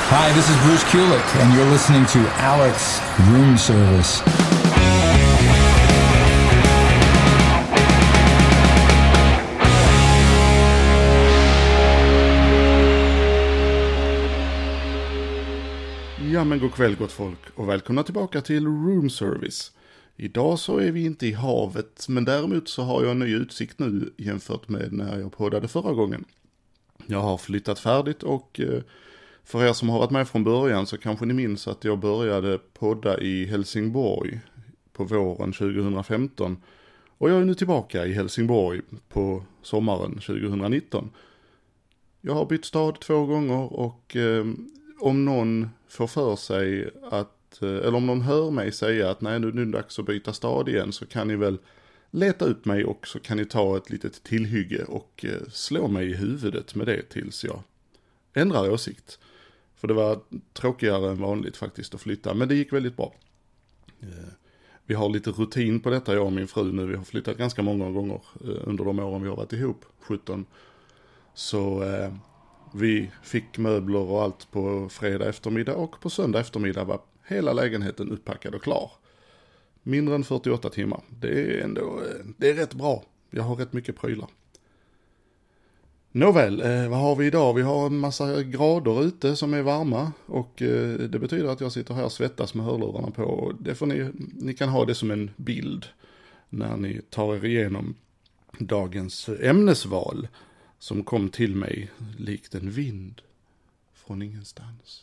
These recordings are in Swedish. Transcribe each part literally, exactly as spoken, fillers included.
Hi, this is Bruce Kulick, and you're listening to Alex Room Service. Ja, men god kväll gott folk och välkomna tillbaka till Room Service. Idag så är vi inte i havet, men däremot så har jag en ny utsikt nu jämfört med när jag poddade förra gången. Jag har flyttat färdigt och för er som har varit med från början så kanske ni minns att jag började podda i Helsingborg på våren tjugohundrafemton. Och jag är nu tillbaka i Helsingborg på sommaren tjugohundranitton. Jag har bytt stad två gånger och eh, om någon får för sig att, eller om någon hör mig säga att nej nu är det dags att byta stad igen, så kan ni väl leta upp mig och så kan ni ta ett litet tillhygge och eh, slå mig i huvudet med det tills jag ändrar åsikt. För det var tråkigare än vanligt faktiskt att flytta, men det gick väldigt bra. Eh, vi har lite rutin på detta, jag och min fru nu. Vi har flyttat ganska många gånger eh, under de åren vi har varit ihop, sjutton. Så eh, vi fick möbler och allt på fredag eftermiddag och på söndag eftermiddag var hela lägenheten uppackad och klar. Mindre än fyrtioåtta timmar. Det är ändå, det är rätt bra. Jag har rätt mycket prylar. Nåväl, eh, vad har vi idag? Vi har en massa grader ute som är varma och eh, det betyder att jag sitter här och svettas med hörlurarna på. Och det får ni, ni kan ha det som en bild när ni tar er igenom dagens ämnesval som kom till mig likt en vind från ingenstans.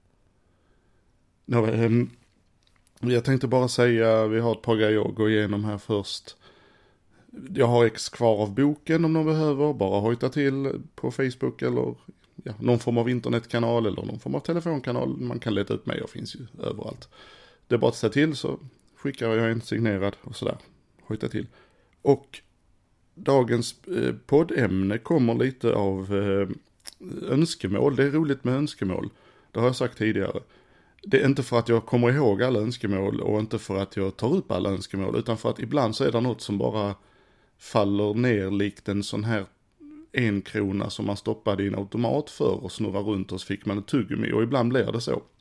Nåväl, eh, jag tänkte bara säga, vi har ett par grejer att gå igenom här först. Jag har ex kvar av boken om någon behöver, bara hojta till på Facebook eller ja, någon form av internetkanal eller någon form av telefonkanal. Man kan leta upp mig, jag finns ju överallt. Det är bara att säga till så skickar jag en signerad och sådär, hojta till. Och dagens eh, poddämne kommer lite av eh, önskemål, det är roligt med önskemål, det har jag sagt tidigare. Det är inte för att jag kommer ihåg alla önskemål och inte för att jag tar upp alla önskemål, utan för att ibland så är det något som bara faller ner likt en sån här en krona som man stoppade i en automat för och snurrar runt och så fick man ett tuggummi, och ibland blir det så.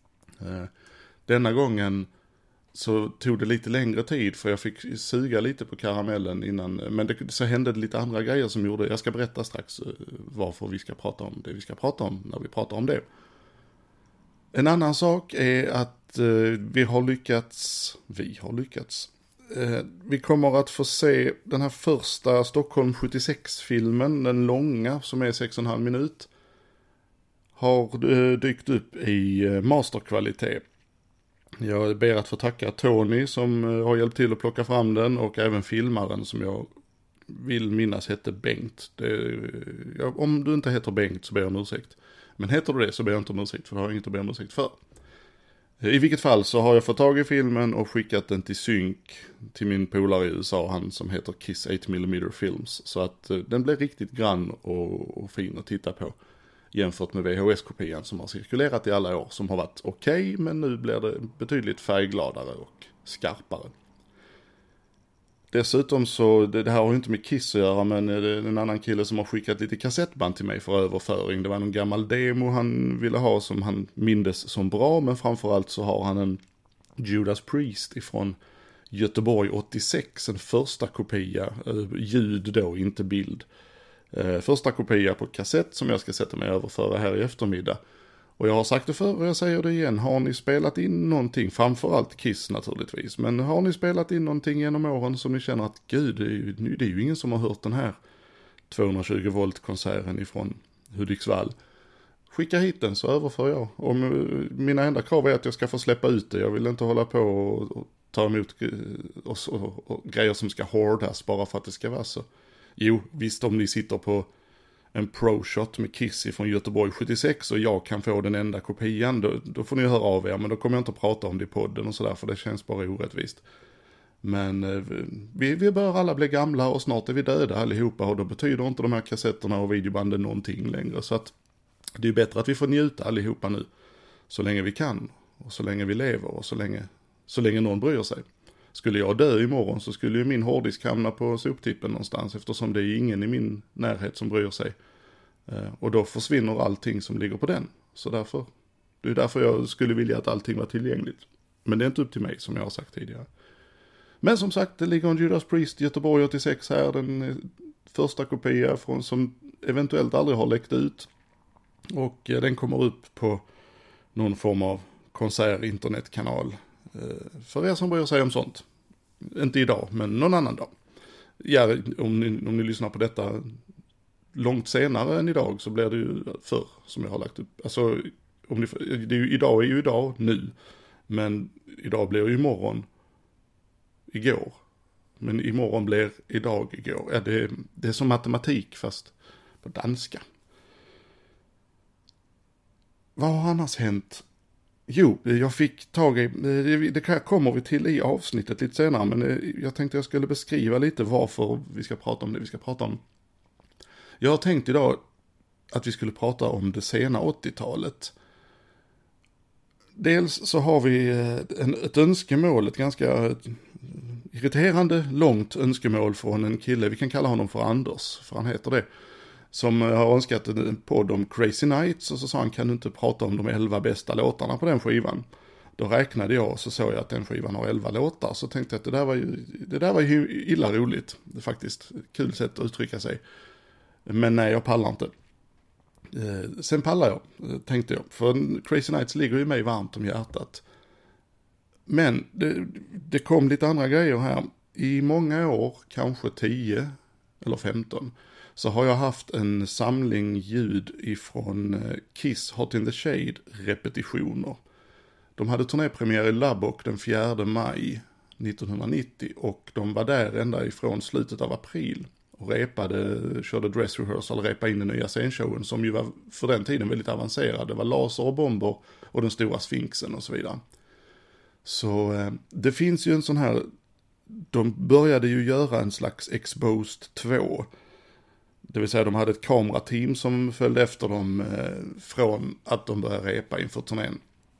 Denna gången så tog det lite längre tid för jag fick suga lite på karamellen innan, men det, så hände det lite andra grejer som gjorde, jag ska berätta strax varför vi ska prata om det vi ska prata om när vi pratar om det. En annan sak är att eh, vi har lyckats, vi har lyckats, eh, vi kommer att få se den här första Stockholm sjuttiosex-filmen, den långa som är sex och en halv minut, har eh, dykt upp i eh, masterkvalitet. Jag ber att få tacka Tony som eh, har hjälpt till att plocka fram den och även filmaren som jag vill minnas hette Bengt. Det, ja, om du inte heter Bengt så ber jag om ursäkt. Men heter du det så ber jag inte om ursäkt, för jag har inget att be om ursäkt för. I vilket fall så har jag fått tag i filmen och skickat den till synk till min polare i U S A, han som heter Kiss åtta millimeter Films. Så att uh, den blir riktigt grann och, och fin att titta på jämfört med V H S-kopian som har cirkulerat i alla år, som har varit okej, okay, men nu blir det betydligt färggladare och skarpare. Dessutom så, det, det här har ju inte med Kiss att göra, men det är en annan kille som har skickat lite kassettband till mig för överföring. Det var en gammal demo han ville ha som han mindes som bra, men framförallt så har han en Judas Priest ifrån Göteborg åttiosex, en första kopia, ljud då, inte bild. Första kopia på kassett som jag ska sätta mig överföra här i eftermiddag. Och jag har sagt det förr och jag säger det igen. Har ni spelat in någonting, framförallt Kiss naturligtvis, men har ni spelat in någonting genom åren som ni känner att gud, det är ju, det är ju ingen som har hört den här tvåhundratjugo volt konserten ifrån Hudiksvall. Skicka hit den så överför jag. Och mina enda krav är att jag ska få släppa ut det. Jag vill inte hålla på och, och ta emot och, och, och grejer som ska hårdas bara för att det ska vara så. Jo, visst, om ni sitter på en pro-shot med Kiss från Göteborg sjuttiosex och jag kan få den enda kopian, då, då får ni höra av er, men då kommer jag inte att prata om det i podden och sådär, för det känns bara orättvist. Men eh, vi, vi bör alla bli gamla och snart är vi döda allihopa, och då betyder inte de här kassetterna och videobanden någonting längre, så att det är bättre att vi får njuta allihopa nu så länge vi kan och så länge vi lever och så länge, så länge någon bryr sig. Skulle jag dö imorgon så skulle ju min hårddisk hamna på soptippen någonstans, eftersom det är ingen i min närhet som bryr sig. Och då försvinner allting som ligger på den. Så därför Det är därför jag skulle vilja att allting var tillgängligt. Men det är inte upp till mig, som jag har sagt tidigare. Men som sagt, det ligger en Judas Priest Göteborg åttiosex här. Den första kopia från, som eventuellt aldrig har läckt ut. Och den kommer upp på någon form av konsert-internetkanal. För er som bryr sig om sånt. Inte idag, men någon annan dag. Ja, om ni, om ni lyssnar på detta långt senare än idag så blir det ju förr som jag har lagt upp. Alltså, om ni, det är ju, idag är ju idag nu. Men idag blir ju imorgon igår. Men imorgon blir idag igår. Ja, det, det är som matematik fast på danska. Vad har annars hänt? Jo, jag fick tag i, det kommer vi till i avsnittet lite senare, men jag tänkte jag skulle beskriva lite varför vi ska prata om det vi ska prata om. Jag har tänkt idag att vi skulle prata om det sena åttiotalet. Dels så har vi en, ett önskemål, ett ganska irriterande långt önskemål från en kille, vi kan kalla honom för Anders, för han heter det. Som har önskat en podd om Crazy Nights och så sa han, kan du inte prata om de elva bästa låtarna på den skivan? Då räknade jag och så såg jag att den skivan har elva låtar. Så tänkte jag att det där var ju, det där var ju illa roligt. Det är faktiskt ett kul sätt att uttrycka sig. Men nej, jag pallar inte. Eh, sen pallar jag, tänkte jag. För Crazy Nights ligger ju mig varmt om hjärtat. Men det, det kom lite andra grejer här. I många år, kanske tio eller femton, så har jag haft en samling ljud ifrån Kiss Hot in the Shade repetitioner. De hade turnépremiär i Lubbock den fjärde maj nittonhundranittio och de var där ända ifrån slutet av april och repade, körde dress rehearsal, repade in den nya scenshowen som ju var för den tiden väldigt avancerad. Det var laser och bomber och den stora sfinxen och så vidare. Så eh, det finns ju en sån här, de började ju göra en slags Exposed två. Det vill säga de hade ett kamerateam som följde efter dem eh, från att de började repa inför turnén.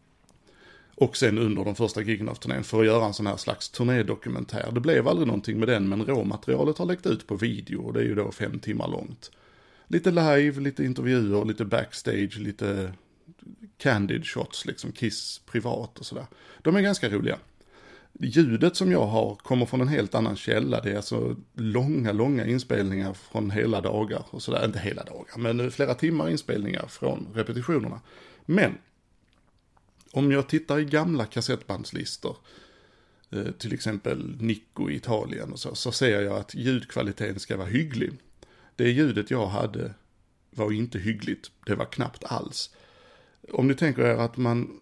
Och sen under de första giggen av turnén för att göra en sån här slags turnédokumentär. Det blev aldrig någonting med den, men råmaterialet har läckt ut på video och det är ju då fem timmar långt. Lite live, lite intervjuer, lite backstage, lite candid shots, liksom Kiss privat och sådär. De är ganska roliga. Ljudet som jag har kommer från en helt annan källa. Det är alltså långa, långa inspelningar från hela dagar och sådär. Inte hela dagar, men flera timmar inspelningar från repetitionerna. Men om jag tittar i gamla kassettbandslistor, till exempel Nico i Italien och så, så ser jag att ljudkvaliteten ska vara hygglig. Det ljudet jag hade var inte hyggligt. Det var knappt alls. Om ni tänker er att man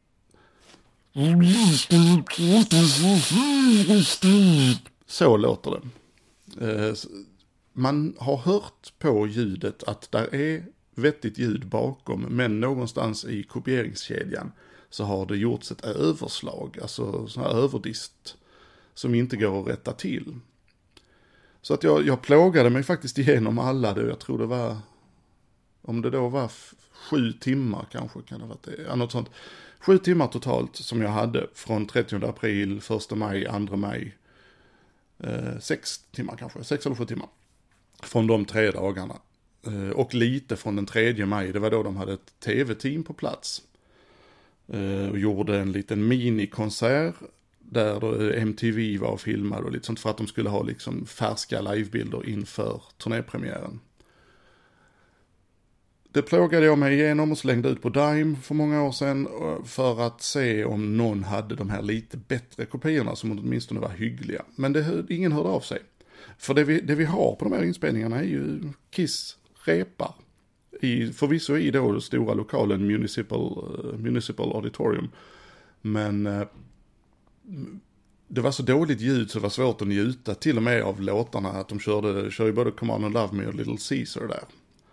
så låter det. Man har hört på ljudet att där är vettigt ljud bakom, men någonstans i kopieringskedjan så har det gjorts ett överslag, alltså sån här överdist som inte går att rätta till. Så att jag, jag plågade mig faktiskt igenom alla det, jag tror det var, om det då var f- sju timmar kanske, kan det ha varit det, ja, något sånt. Sju timmar totalt som jag hade från trettionde april, första maj, andra maj. Eh, sex timmar kanske, sex eller sju timmar. Från de tre dagarna. Eh, och lite från den tredje maj, det var då de hade ett tv-team på plats. Eh, och gjorde en liten minikonsert där då M T V var och filmade och lite sånt för att de skulle ha liksom färska livebilder inför turnépremiären. Det plågade jag mig igenom och slängde ut på Dime för många år sedan för att se om någon hade de här lite bättre kopiorna som åtminstone var hyggliga. Men det, ingen hörde av sig. För det vi, det vi har på de här inspelningarna är ju Kiss repar. I, förvisso i då den stora lokalen Municipal, uh, Municipal Auditorium. Men uh, det var så dåligt ljud så det var svårt att njuta till och med av låtarna. Att de körde, körde både Come On and Love Me och Little Caesar där.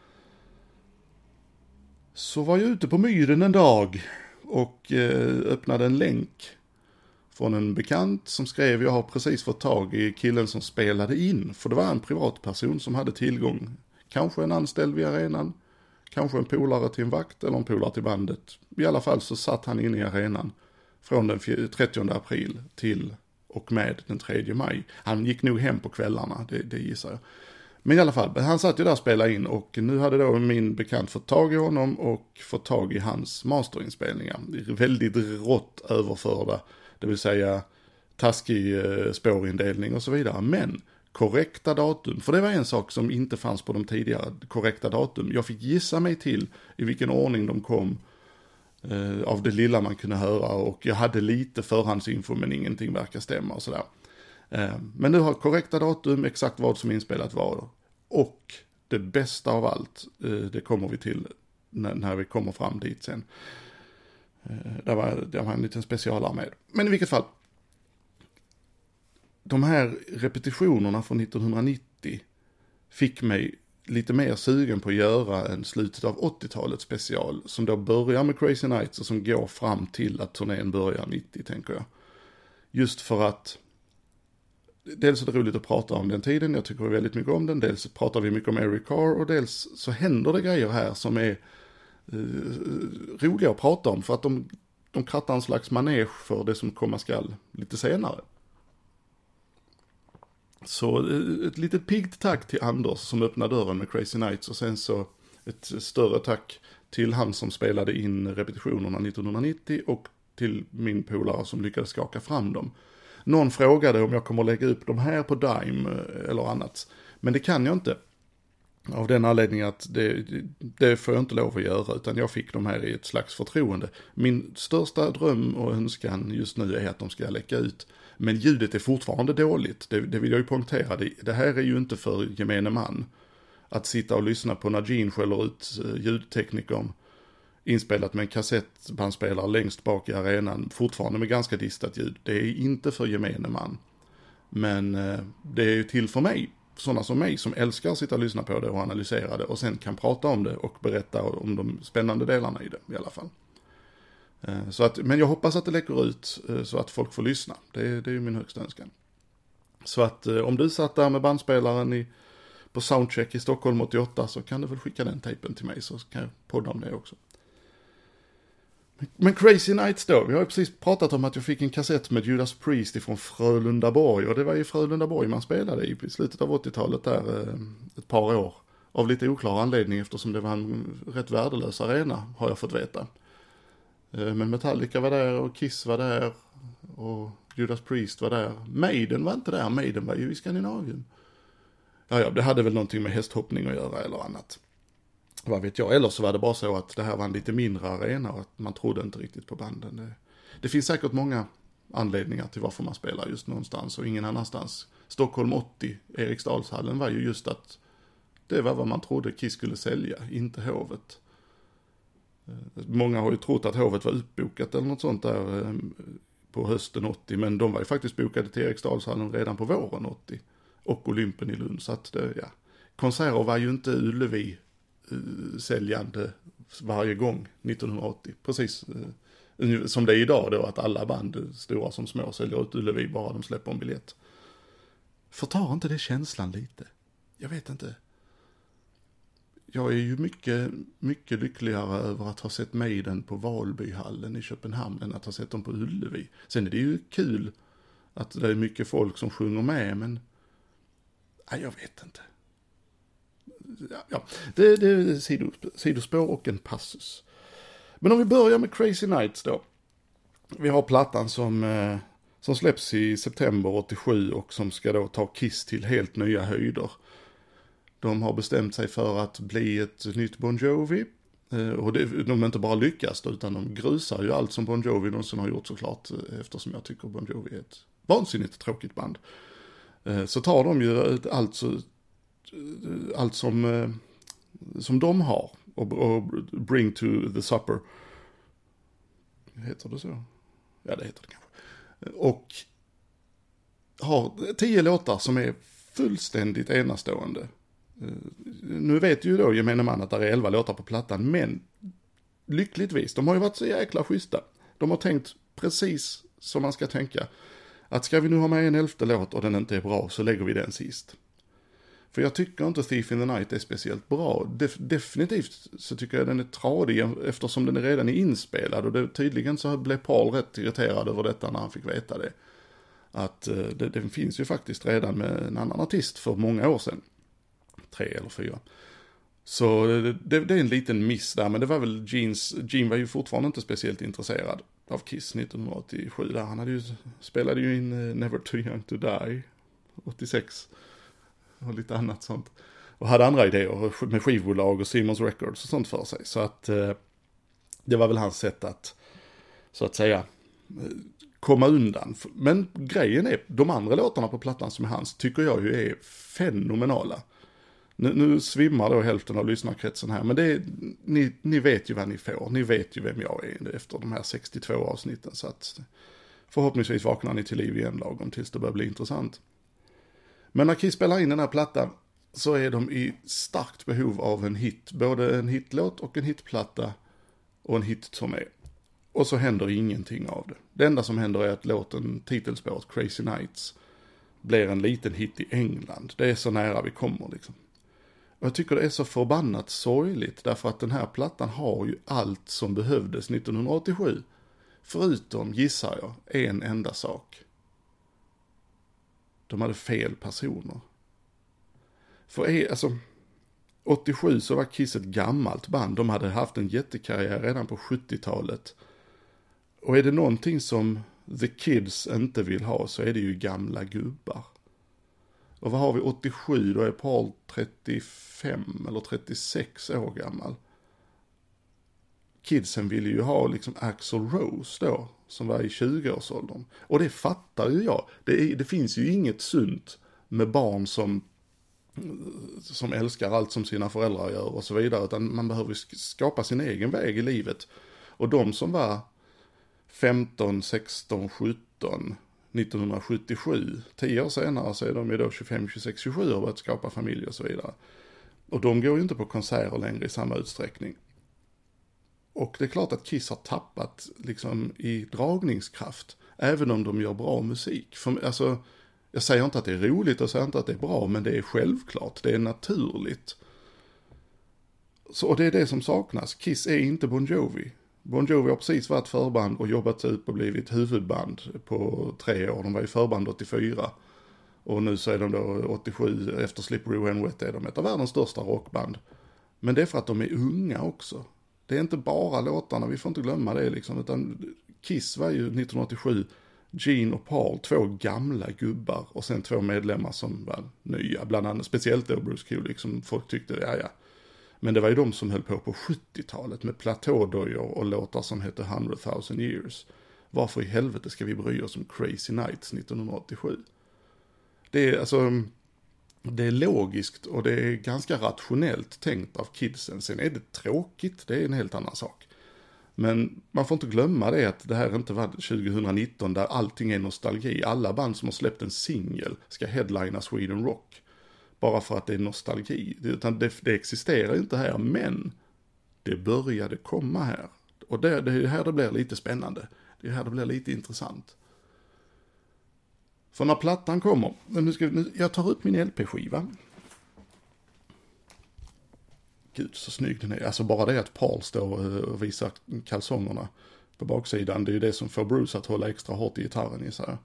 Så var jag ute på Myren en dag och eh, öppnade en länk från en bekant som skrev, jag har precis fått tag i killen som spelade in. För det var en privatperson som hade tillgång. Kanske en anställd vid arenan, kanske en polare till en vakt eller en polare till bandet. I alla fall så satt han inne i arenan från den trettionde april till och med den tredje maj. Han gick nog hem på kvällarna, det, det gissar jag. Men i alla fall, han satt ju där och spelade in och nu hade då min bekant fått tag i honom och fått tag i hans masterinspelningar. Väldigt rått överförda, det vill säga taskig eh, spårindelning och så vidare. Men korrekta datum, för det var en sak som inte fanns på de tidigare, korrekta datum. Jag fick gissa mig till i vilken ordning de kom eh, av det lilla man kunde höra och jag hade lite förhandsinfo men ingenting verkar stämma och sådär. Eh, men nu har korrekta datum, exakt vad som inspelat var. Och det bästa av allt, eh, det kommer vi till när, när vi kommer fram dit sen. Eh, det, var, det var en liten specialare med. Men i vilket fall, de här repetitionerna från nittonhundranittio fick mig lite mer sugen på att göra en slutet av åttiotalet special som då börjar med Crazy Nights och som går fram till att turnén börjar nittio, tänker jag. Just för att dels är det roligt att prata om den tiden, jag tycker väldigt mycket om den, dels pratar vi mycket om Eric Carr och dels så händer det grejer här som är uh, roliga att prata om för att de, de krattar en slags manege för det som komma skall lite senare. Så ett litet piggt tack till Anders som öppnade dörren med Crazy Nights och sen så ett större tack till han som spelade in repetitionerna nittonhundranittio och till min polare som lyckades skaka fram dem. Någon frågade om jag kommer att lägga upp de här på Dime eller annat, men det kan jag inte. Av den anledningen att det, det får jag inte lov att göra utan jag fick de här i ett slags förtroende. Min största dröm och önskan just nu är att de ska läcka ut. Men ljudet är fortfarande dåligt, det, det vill jag ju poängtera. Det, det här är ju inte för gemene man. Att sitta och lyssna på när Gene skäller ut ljudteknikern inspelat med en kassettbandspelare längst bak i arenan, fortfarande med ganska distat ljud. Det är inte för gemene man. Men eh, det är ju till för mig, sådana som mig som älskar att sitta och lyssna på det och analysera det och sen kan prata om det och berätta om de spännande delarna i det i alla fall. Så att, men jag hoppas att det läcker ut så att folk får lyssna. Det, det är ju min högsta önskan. Så att om du satt där med bandspelaren i, på Soundcheck i Stockholm åttioåtta så kan du väl skicka den tejpen till mig så kan jag podda om det också. Men Crazy Nights då, vi har ju precis pratat om att jag fick en kassett med Judas Priest ifrån Frölundaborg och det var ju Frölundaborg man spelade i, i slutet av åttiotalet där ett par år. Av lite oklar anledning eftersom det var en rätt värdelös arena har jag fått veta. Men Metallica var där och Kiss var där och Judas Priest var där. Maiden var inte där, Maiden var ju i Skandinavien. Ja, ja, det hade väl någonting med hästhoppning att göra eller annat. Vad vet jag, eller så var det bara så att det här var en lite mindre arena och att man trodde inte riktigt på banden. Det, det finns säkert många anledningar till varför man spelar just någonstans och ingen annanstans. Stockholm åttio, Eriksdalshallen var ju just att det var vad man trodde Kiss skulle sälja, inte Hovet. Många har ju trott att Hovet var utbokat eller något sånt där på hösten åttio, men de var ju faktiskt bokade till Eriksdalshallen redan på våren åttio och Olympen i Lund, så att det, ja. Konserter var ju inte Ullevi uh, säljande varje gång nittonhundraåttio, precis uh, som det är idag då, att alla band, stora som små, säljer ut Ullevi bara de släpper en biljett. Förtar inte det känslan lite? Jag vet inte. Jag är ju mycket, mycket lyckligare över att ha sett Maiden på Valbyhallen i Köpenhamn än att ha sett dem på Ullevi. Sen är det ju kul att det är mycket folk som sjunger med, men ja, jag vet inte. Ja, ja. Det, det är sidospår och en passus. Men om vi börjar med Crazy Nights då. Vi har plattan som, eh, som släpps i september åttiosju och som ska då ta Kiss till helt nya höjder. De har bestämt sig för att bli ett nytt Bon Jovi. Och det, de inte bara lyckas då, utan de grusar ju allt som Bon Jovi någonsin har gjort såklart. Eftersom jag tycker Bon Jovi är ett vansinnigt tråkigt band. Så tar de ju allt, så, allt som, som de har. Och, och bring to the supper. Heter det så? Ja, det heter det kanske. Och har tio låtar som är fullständigt enastående. Nu vet ju då gemene man att det är elva låtar på plattan, men lyckligtvis, de har ju varit så jäkla schyssta. De har tänkt precis som man ska tänka. Att ska vi nu ha med en elfte låt och den inte är bra, så lägger vi den sist. För jag tycker inte Thief in the Night är speciellt bra. Def- definitivt så tycker jag den är tradig eftersom den är redan inspelad. Och det, tydligen så blev Paul rätt irriterad över detta när han fick veta det. Att uh, det, det finns ju faktiskt redan med en annan artist för många år sedan. tre eller fyra. Så det, det, det är en liten miss där, men det var väl Genes, Gene var ju fortfarande inte speciellt intresserad av Kiss nittonhundraåttiosju där. Han hade ju, spelade ju in uh, Never Too Young To Die åttiosex och lite annat sånt. Och hade andra idéer med skivbolag och Simmons Records och sånt för sig. Så att uh, det var väl hans sätt att, så att säga, uh, komma undan. Men grejen är, de andra låtarna på plattan som är hans tycker jag ju är fenomenala. Nu, nu svimmar då hälften av lyssnarkretsen här, men det är, ni, ni vet ju vad ni får. Ni vet ju vem jag är efter de här sextiotvå avsnitten, så att förhoppningsvis vaknar ni till liv igen lagom tills det börjar bli intressant. Men när Kiss spelar in den här plattan så är de i starkt behov av en hit, både en hitlåt och en hitplatta och en hitturné. Och så händer ingenting av det. Det enda som händer är att låten, titelspåret Crazy Nights, blir en liten hit i England. Det är så nära vi kommer liksom. Och jag tycker det är så förbannat sorgligt, därför att den här plattan har ju allt som behövdes nittonhundraåttiosju. Förutom, gissar jag, en enda sak. De hade fel personer. För är, alltså, åttiosju så var Kiss ett gammalt band. De hade haft en jättekarriär redan på sjuttiotalet. Och är det någonting som The Kids inte vill ha så är det ju gamla gubbar. Och vad har vi åttiosju? Då är Paul trettiofem eller trettiosex år gammal. Kidsen ville ju ha liksom Axl Rose då, som var i tjugoårsåldern. Och det fattar ju jag. Det, är, det finns ju inget sunt med barn som, som älskar allt som sina föräldrar gör och så vidare. Utan man behöver skapa sin egen väg i livet. Och de som var femton, sexton, sjutton nittonhundrasjuttiosju, tio år senare så är de ju då tjugofem, tjugosex, tjugosju och börjat skapa familj och så vidare. Och de går ju inte på konserter längre i samma utsträckning. Och det är klart att Kiss har tappat liksom i dragningskraft, även om de gör bra musik. För, alltså, jag säger inte att det är roligt och säger inte att det är bra, men det är självklart, det är naturligt. Så, och det är det som saknas. Kiss är inte Bon Jovi. Bon Jovi har precis varit förband och jobbat sig ut och blivit huvudband på tre år. De var ju förband åttiofyra. Och nu så är de då åttiosju, efter Slippery When Wet är de ett av världens största rockband. Men det är för att de är unga också. Det är inte bara låtarna, vi får inte glömma det liksom. Utan Kiss var ju nittonhundraåttiosju, Gene och Paul, två gamla gubbar. Och sen två medlemmar som var nya, bland annat speciellt då Bruce Kulick, som folk tyckte, ja ja. Men det var ju de som höll på på sjuttiotalet med platådojor och låtar som hette hundred thousand years. Varför i helvete ska vi bry oss om Crazy Nights nittonhundraåttiosju? Det är alltså, det är logiskt och det är ganska rationellt tänkt av kidsen. Sen är det tråkigt, det är en helt annan sak. Men man får inte glömma det att det här inte var tjugonitton där allting är nostalgi. Alla band som har släppt en singel ska headlina Sweden Rock. Bara för att det är nostalgi. Utan det, det existerar inte här, men det började komma här. Och det, det är här det blir lite spännande. Det är här det blir lite intressant. För när plattan kommer, nu ska, nu, jag tar upp min L P-skiva. Gud så snygg den är. Alltså bara det att Paul står och visar kalsongerna på baksidan. Det är ju det som får Bruce att hålla extra hårt i gitarren i sig.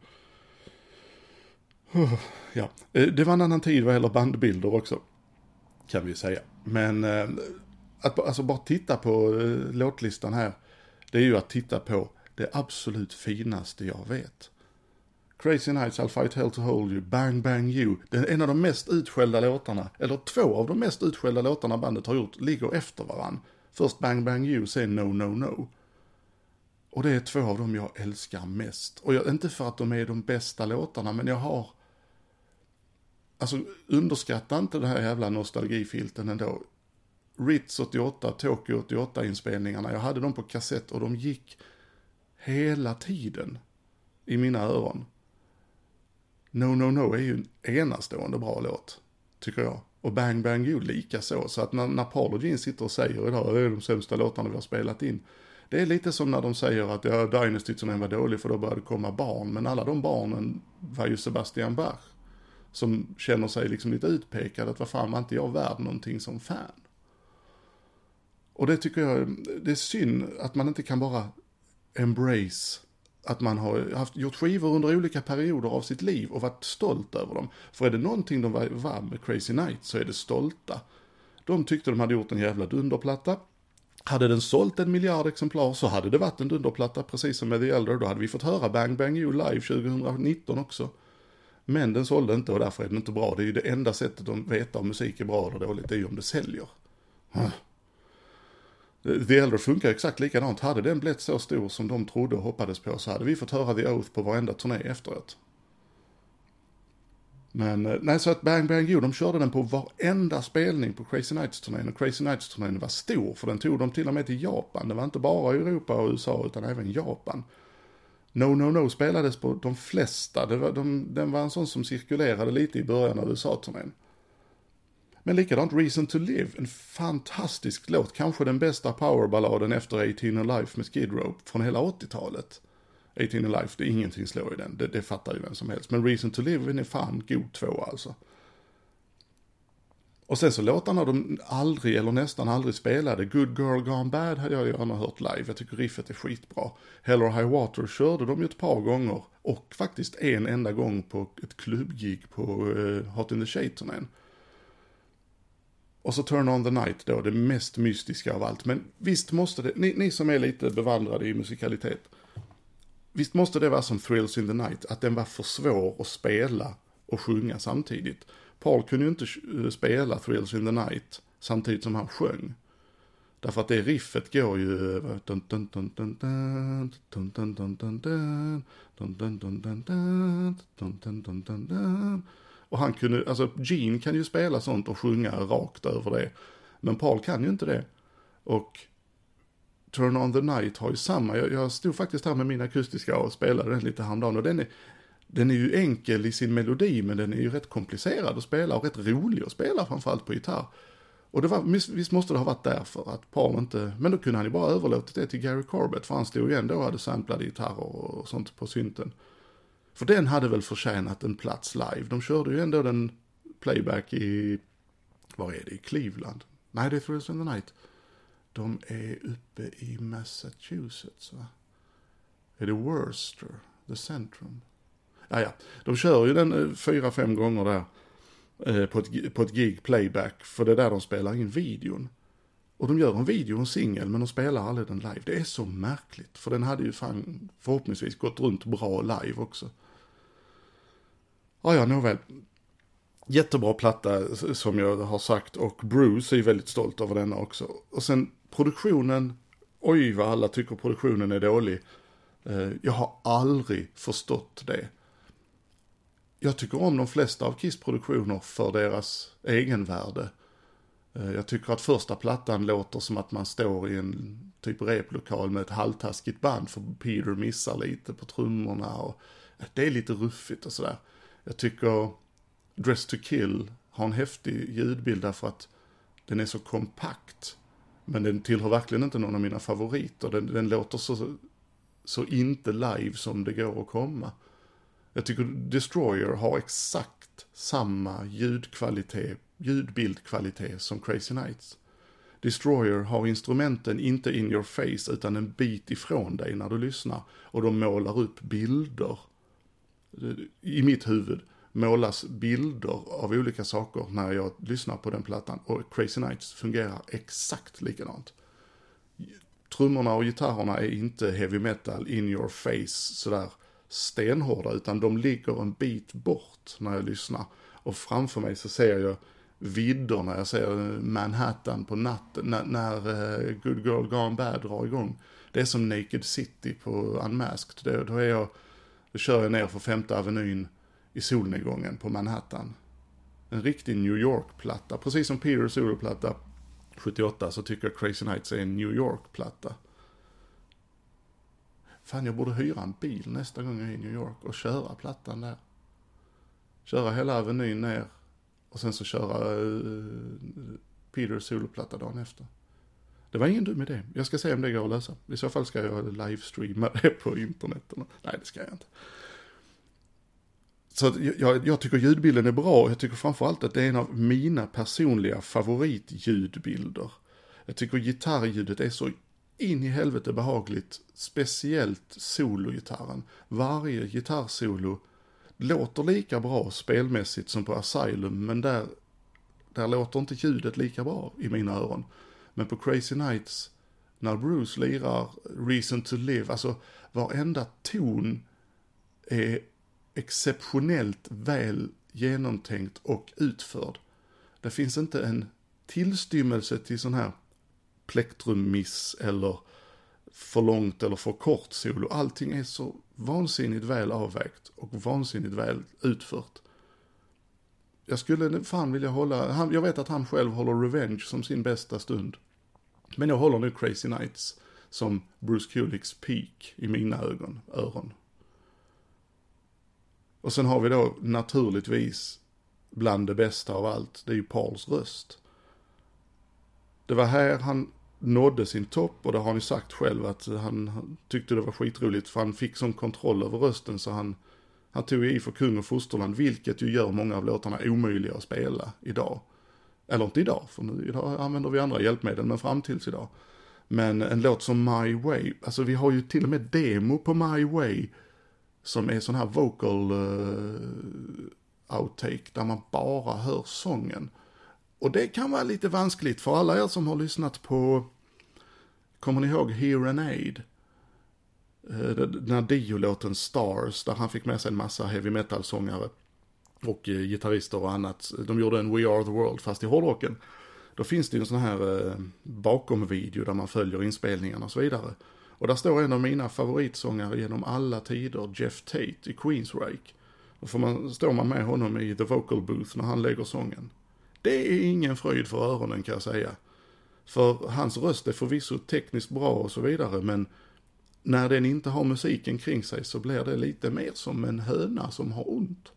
Ja, det var en annan tid vad gäller bandbilder också, kan vi säga. Men att alltså bara titta på låtlistan här, det är ju att titta på det absolut finaste jag vet. Crazy Nights, I'll Fight Hell to Hold You, Bang Bang You. Det är en av de mest utskällda låtarna, eller två av de mest utskällda låtarna bandet har gjort, ligger efter varann. Först Bang Bang You, sen No No No. Och det är två av dem jag älskar mest. Och jag, inte för att de är de bästa låtarna, men jag har... Alltså underskatta inte den här jävla nostalgifilten ändå. Ritz åttioåtta, Tokyo åttioåtta-inspelningarna, jag hade dem på kassett och de gick hela tiden i mina öron. No No No är ju en enastående bra låt, tycker jag. Och Bang Bang You lika så. Så att när, när Paul och Gene sitter och säger idag, det är de sämsta låtarna vi har spelat in. Det är lite som när de säger att ja, Dynasty-turnén var dålig för då började komma barn. Men alla de barnen var ju Sebastian Bach. Som känner sig liksom lite utpekad att vad fan var inte jag värd någonting som fan. Och det tycker jag, det är synd att man inte kan bara embrace att man har haft, gjort skivor under olika perioder av sitt liv och varit stolt över dem. För är det någonting de var, var med Crazy Nights så är det stolta. De tyckte de hade gjort en jävla dunderplatta. Hade den sålt en miljard exemplar så hade det varit en dunderplatta, precis som med The Elder. Då hade vi fått höra Bang Bang You live tjugonitton också. Men den sålde inte och därför är den inte bra. Det är ju det enda sättet de vet om musik är bra eller dåligt, det är ju om det säljer. Huh. The Elder funkar exakt likadant. Hade den blivit så stor som de trodde och hoppades på så hade vi fått höra The Oath på varenda turné efteråt. Men nej, så att Bang Bang You, de körde den på varenda spelning på Crazy Nights-turnén. Och Crazy Nights-turnén var stor för den tog de till och med till Japan. Det var inte bara Europa och U S A utan även Japan. No No No spelades på de flesta. Det var, de, den var en sån som cirkulerade lite i början av U S A-turnén. Men likadant Reason to Live, en fantastisk låt. Kanske den bästa powerballaden efter eighteen Alive med Skid Row från hela åttiotalet. eighteen Alive, det är ingenting slår i den. Det, det fattar ju vem som helst. Men Reason to Live är fan god två alltså. Och sen så låtarna de aldrig eller nästan aldrig spelade. Good Girl Gone Bad hade jag gärna hört live. Jag tycker riffet är skitbra. Hell or High Water körde de ju ett par gånger. Och faktiskt en enda gång på ett klubbgig på uh, Hot in the Shade-turnén. Och så Turn on the Night då, det mest mystiska av allt. Men visst måste det, ni, ni som är lite bevandrade i musikalitet. Visst måste det vara som Thrills in the Night, att den var för svår att spela och sjunga samtidigt. Paul kunde ju inte spela Thrills in the Night samtidigt som han sjöng. Därför att det riffet går ju... Och han kunde, alltså Gene kan ju spela sånt och sjunga rakt över det. Men Paul kan ju inte det. Och Turn on the Night har ju samma, jag, jag stod faktiskt här med min akustiska och spelade den lite häromdagen och den är, den är ju enkel i sin melodi men den är ju rätt komplicerad att spela och rätt rolig att spela framförallt på gitarr. Och det var, visst måste det ha varit därför att Paul inte, men då kunde han ju bara överlåtit det till Gary Corbett för han stod ju ändå och hade samplade gitarrer och sånt på synten. För den hade väl förtjänat en plats live. De körde ju ändå den playback i, var är det, i Cleveland? Nej, det är Thrills in the Night. De är uppe i Massachusetts, va? Är det Worcester? The Centrum? Ja, ja. De kör ju den fyra, fem gånger där eh, på, ett, på ett gig playback. För det är där de spelar in videon. Och de gör en video, en singel, men de spelar aldrig den live. Det är så märkligt. För den hade ju fan förhoppningsvis gått runt bra live också. Ja, ja, nåväl. Jättebra platta som jag har sagt. Och Bruce är väldigt stolt över denna också. Och sen produktionen. Oj, vad alla tycker produktionen är dålig. Jag har aldrig förstått det. Jag tycker om de flesta av Kiss-produktioner för deras egenvärde. Jag tycker att första plattan låter som att man står i en typ replokal med ett halvtaskigt band för Peter missar lite på trummorna och det är lite ruffigt och sådär. Jag tycker Dress to Kill har en häftig ljudbild därför att den är så kompakt men den tillhör verkligen inte någon av mina favoriter. Den, den låter så, så inte live som det går att komma. Jag tycker Destroyer har exakt samma ljudkvalitet ljudbildkvalitet som Crazy Nights. Destroyer har instrumenten inte in your face utan en bit ifrån dig när du lyssnar och de målar upp bilder. I mitt huvud målas bilder av olika saker när jag lyssnar på den plattan och Crazy Nights fungerar exakt likadant. Trummorna och gitarrerna är inte heavy metal in your face sådär stenhårda utan de ligger en bit bort när jag lyssnar och framför mig så ser jag vidder när jag ser Manhattan på natten när, när uh, Good Girl Gone Bad drar igång. Det är som Naked City på Unmasked. Då, då, är jag, då kör jag ner för femte avenyn i solnedgången på Manhattan. En riktig New York-platta. Precis som Peters soloplatta sjuttioåtta så tycker jag Crazy Nights är en New York-platta. Fan, jag borde hyra en bil nästa gång jag är i New York och köra plattan där. Köra hela avenyn ner. Och sen så köra uh, Peters soloplatta dagen efter. Det var ingen dum idé. Jag ska se om det går att lösa. I så fall ska jag livestreama det på internet. Nej, det ska jag inte. Så jag, jag tycker ljudbilden är bra. Jag tycker framförallt att det är en av mina personliga favoritljudbilder. Jag tycker gitarrljudet är så in i helvete behagligt, speciellt sologitarren. Varje gitarrsolo låter lika bra spelmässigt som på Asylum, men där, där låter inte ljudet lika bra i mina öron. Men på Crazy Nights, när Bruce lirar Reason to Live, alltså varenda ton är exceptionellt väl genomtänkt och utförd. Det finns inte en tillstymmelse till sån här plektrummiss eller för långt eller för kort solo. Allting är så vansinnigt väl avvägt och vansinnigt väl utfört. Jag skulle fan vilja hålla, han, jag vet att han själv håller Revenge som sin bästa stund. Men jag håller nu Crazy Nights som Bruce Kulicks peak i mina ögon, öron. Och sen har vi då naturligtvis bland det bästa av allt, det är ju Pauls röst. Det var här han nådde sin topp, och det har han ju sagt själv att han, han tyckte det var skitroligt för han fick sån kontroll över rösten så han, han tog i för kung och fosterland, vilket ju gör många av låtarna omöjliga att spela idag. Eller inte idag, för nu idag använder vi andra hjälpmedel, men fram tills idag. Men en låt som My Way, alltså vi har ju till och med demo på My Way som är sån här vocal uh, outtake där man bara hör sången. Och det kan vara lite vanskligt för alla er som har lyssnat på, kommer ni ihåg Hear and Aid? Den här Dio-låten Stars, där han fick med sig en massa heavy metal-sångare och eh, gitarrister och annat. De gjorde en We Are The World fast i hårdrocken. Då finns det ju en sån här eh, bakom-video där man följer inspelningarna och så vidare. Och där står en av mina favoritsångare genom alla tider, Jeff Tate i Queensryche. Då får man, står man med honom i the vocal booth när han lägger sången. Det är ingen fröjd för öronen kan jag säga. För hans röst är förvisso tekniskt bra och så vidare, men när den inte har musiken kring sig så blir det lite mer som en höna som har ont.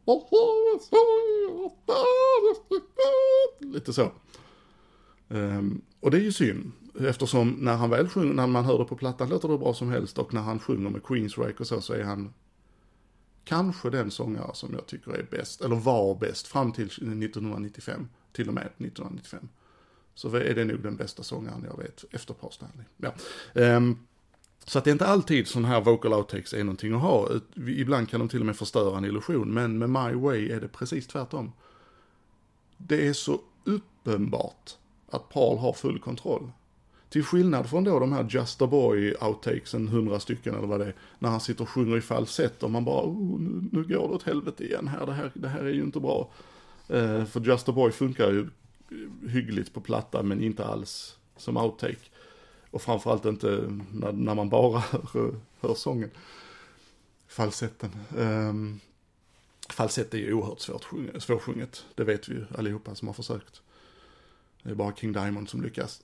Lite så. Um, och det är ju synd, eftersom när han väl sjunger, när man hör det på plattan låter det bra som helst, och när han sjunger med Queensryche och så, så är han kanske den sångare som jag tycker är bäst, eller var bäst fram till nittonhundranittiofem, till och med nittonhundranittiofem. Så är det nog den bästa sångaren jag vet efter Paul Stanley. Ja. Um, så att det är inte alltid sån här vocal outtakes är någonting att ha. Ibland kan de till och med förstöra en illusion, men med My Way är det precis tvärtom. Det är så uppenbart att Paul har full kontroll. Till skillnad från då de här Just a Boy outtakesen, hundra stycken eller vad det är, när han sitter och sjunger i falsett och man bara, oh, nu, nu går det åt helvete igen här, det här, det här är ju inte bra. Uh, för Just a Boy funkar ju hyggligt på platta, men inte alls som outtake. Och framförallt inte när, när man bara hör, hör sången. Falsetten. Um, falsett är ju oerhört svårt sjunga, svårsjunget. Det vet vi ju allihopa som har försökt. Det är bara King Diamond som lyckas.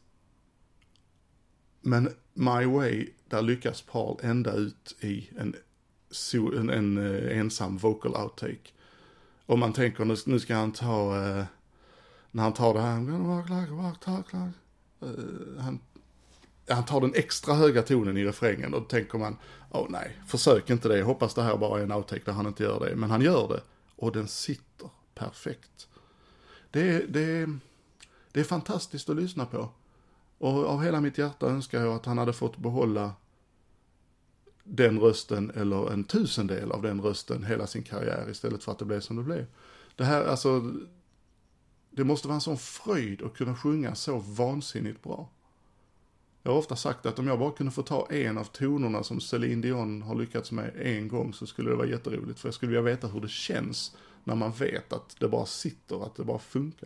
Men My Way, där lyckas Paul ända ut i en, en, en, en ensam vocal outtake. Och man tänker, nu, nu ska han ta, uh, när han tar det här, I'm gonna walk like, walk, talk like. Uh, han, han tar den extra höga tonen i refrängen, och då tänker man, åh oh, nej, försök inte det, hoppas det här bara är en outtake där han inte gör det. Men han gör det, och den sitter perfekt. Det, det, det är fantastiskt att lyssna på. Och av hela mitt hjärta önskar jag att han hade fått behålla den rösten, eller en tusendel av den rösten hela sin karriär, istället för att det blev som det blev. Det här, alltså, det måste vara en sån fröjd att kunna sjunga så vansinnigt bra. Jag har ofta sagt att om jag bara kunde få ta en av tonerna som Celine Dion har lyckats med en gång, så skulle det vara jätteroligt, för jag skulle vilja veta hur det känns när man vet att det bara sitter, att det bara funkar.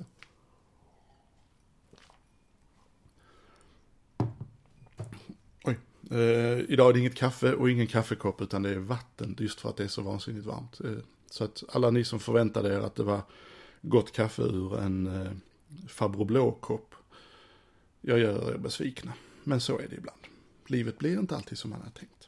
Oj, eh, idag är det inget kaffe och ingen kaffekopp, utan det är vatten, just för att det är så vansinnigt varmt. Eh, så att alla ni som förväntade er att det var gott kaffe ur en eh, Fabre Blå-kopp, jag gör er besvikna. Men så är det ibland. Livet blir inte alltid som man har tänkt.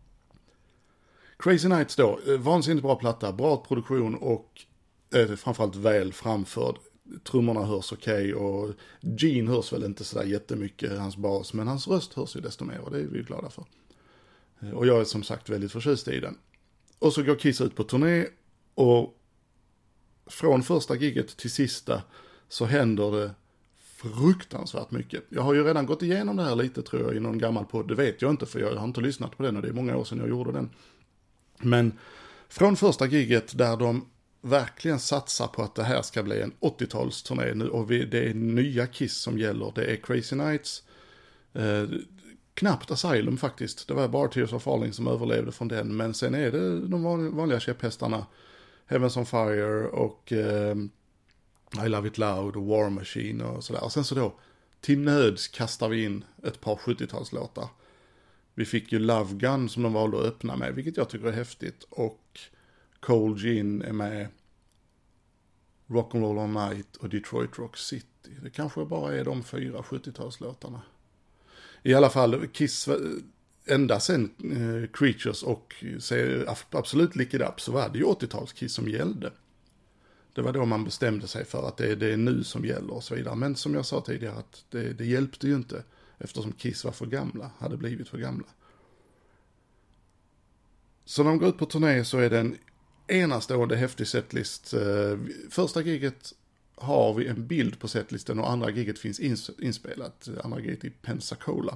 Crazy Nights då, eh, vansinnigt bra platta, bra produktion och eh, framförallt väl framförd. Trummorna hörs okej, okay, och Gene hörs väl inte sådär jättemycket, hans bas, men hans röst hörs ju desto mer, och det är vi glada för. Och jag är som sagt väldigt förtjust i den. Och så går Kiss ut på turné, och från första giget till sista så händer det fruktansvärt mycket. Jag har ju redan gått igenom det här lite tror jag i någon gammal podd. Det vet jag inte för jag har inte lyssnat på den och det är många år sedan jag gjorde den. Men från första giget där de verkligen satsar på att det här ska bli en åttiotalsturné nu och vi, det är nya Kiss som gäller. Det är Crazy Nights, eh, knappt Asylum faktiskt. Det var bara Tears of Falling som överlevde från den. Men sen är det de vanliga käpphästarna. Heavens on Fire och eh, I Love It Loud och War Machine och sådär. Och sen så då, till nöds kastar vi in ett par sjuttiotalslåtar. Vi fick ju Love Gun som de valde att öppna med, vilket jag tycker är häftigt. Och Cold Gin är med, Rock'n'Roll All Night och Detroit Rock City. Det kanske bara är de fyra sjuttiotalslåtarna. I alla fall, Kiss, ända sen eh, Creatures och säger absolut Lick It Up så var det ju åttio-tals-Kiss som gällde. Det var då man bestämde sig för att det, det är nu som gäller och så vidare. Men som jag sa tidigare, att det, det hjälpte ju inte eftersom Kiss var för gamla, hade blivit för gamla. Så när de går ut på turné så är det en enastående häftig setlist. Första giget har vi en bild på setlisten och andra giget finns inspelat. Andra giget i Pensacola.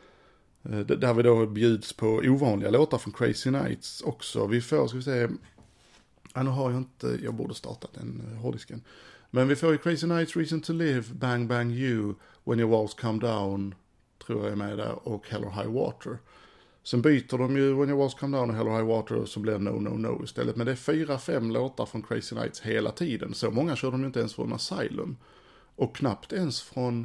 Där vi då bjuds på ovanliga låtar från Crazy Nights också. Vi får, ska vi säga, ja, nu har jag inte, jag borde startat den hårddisken. Men vi får ju Crazy Nights, Reason to Live, Bang Bang You, When Your Walls Come Down, tror jag är med där, och Hell or High Water. Sen byter de ju When Your Walls Come Down och Hell or High Water och så blir det No No No istället. Men det är fyra, fem låtar från Crazy Nights hela tiden. Så många kör de ju inte ens från Asylum. Och knappt ens från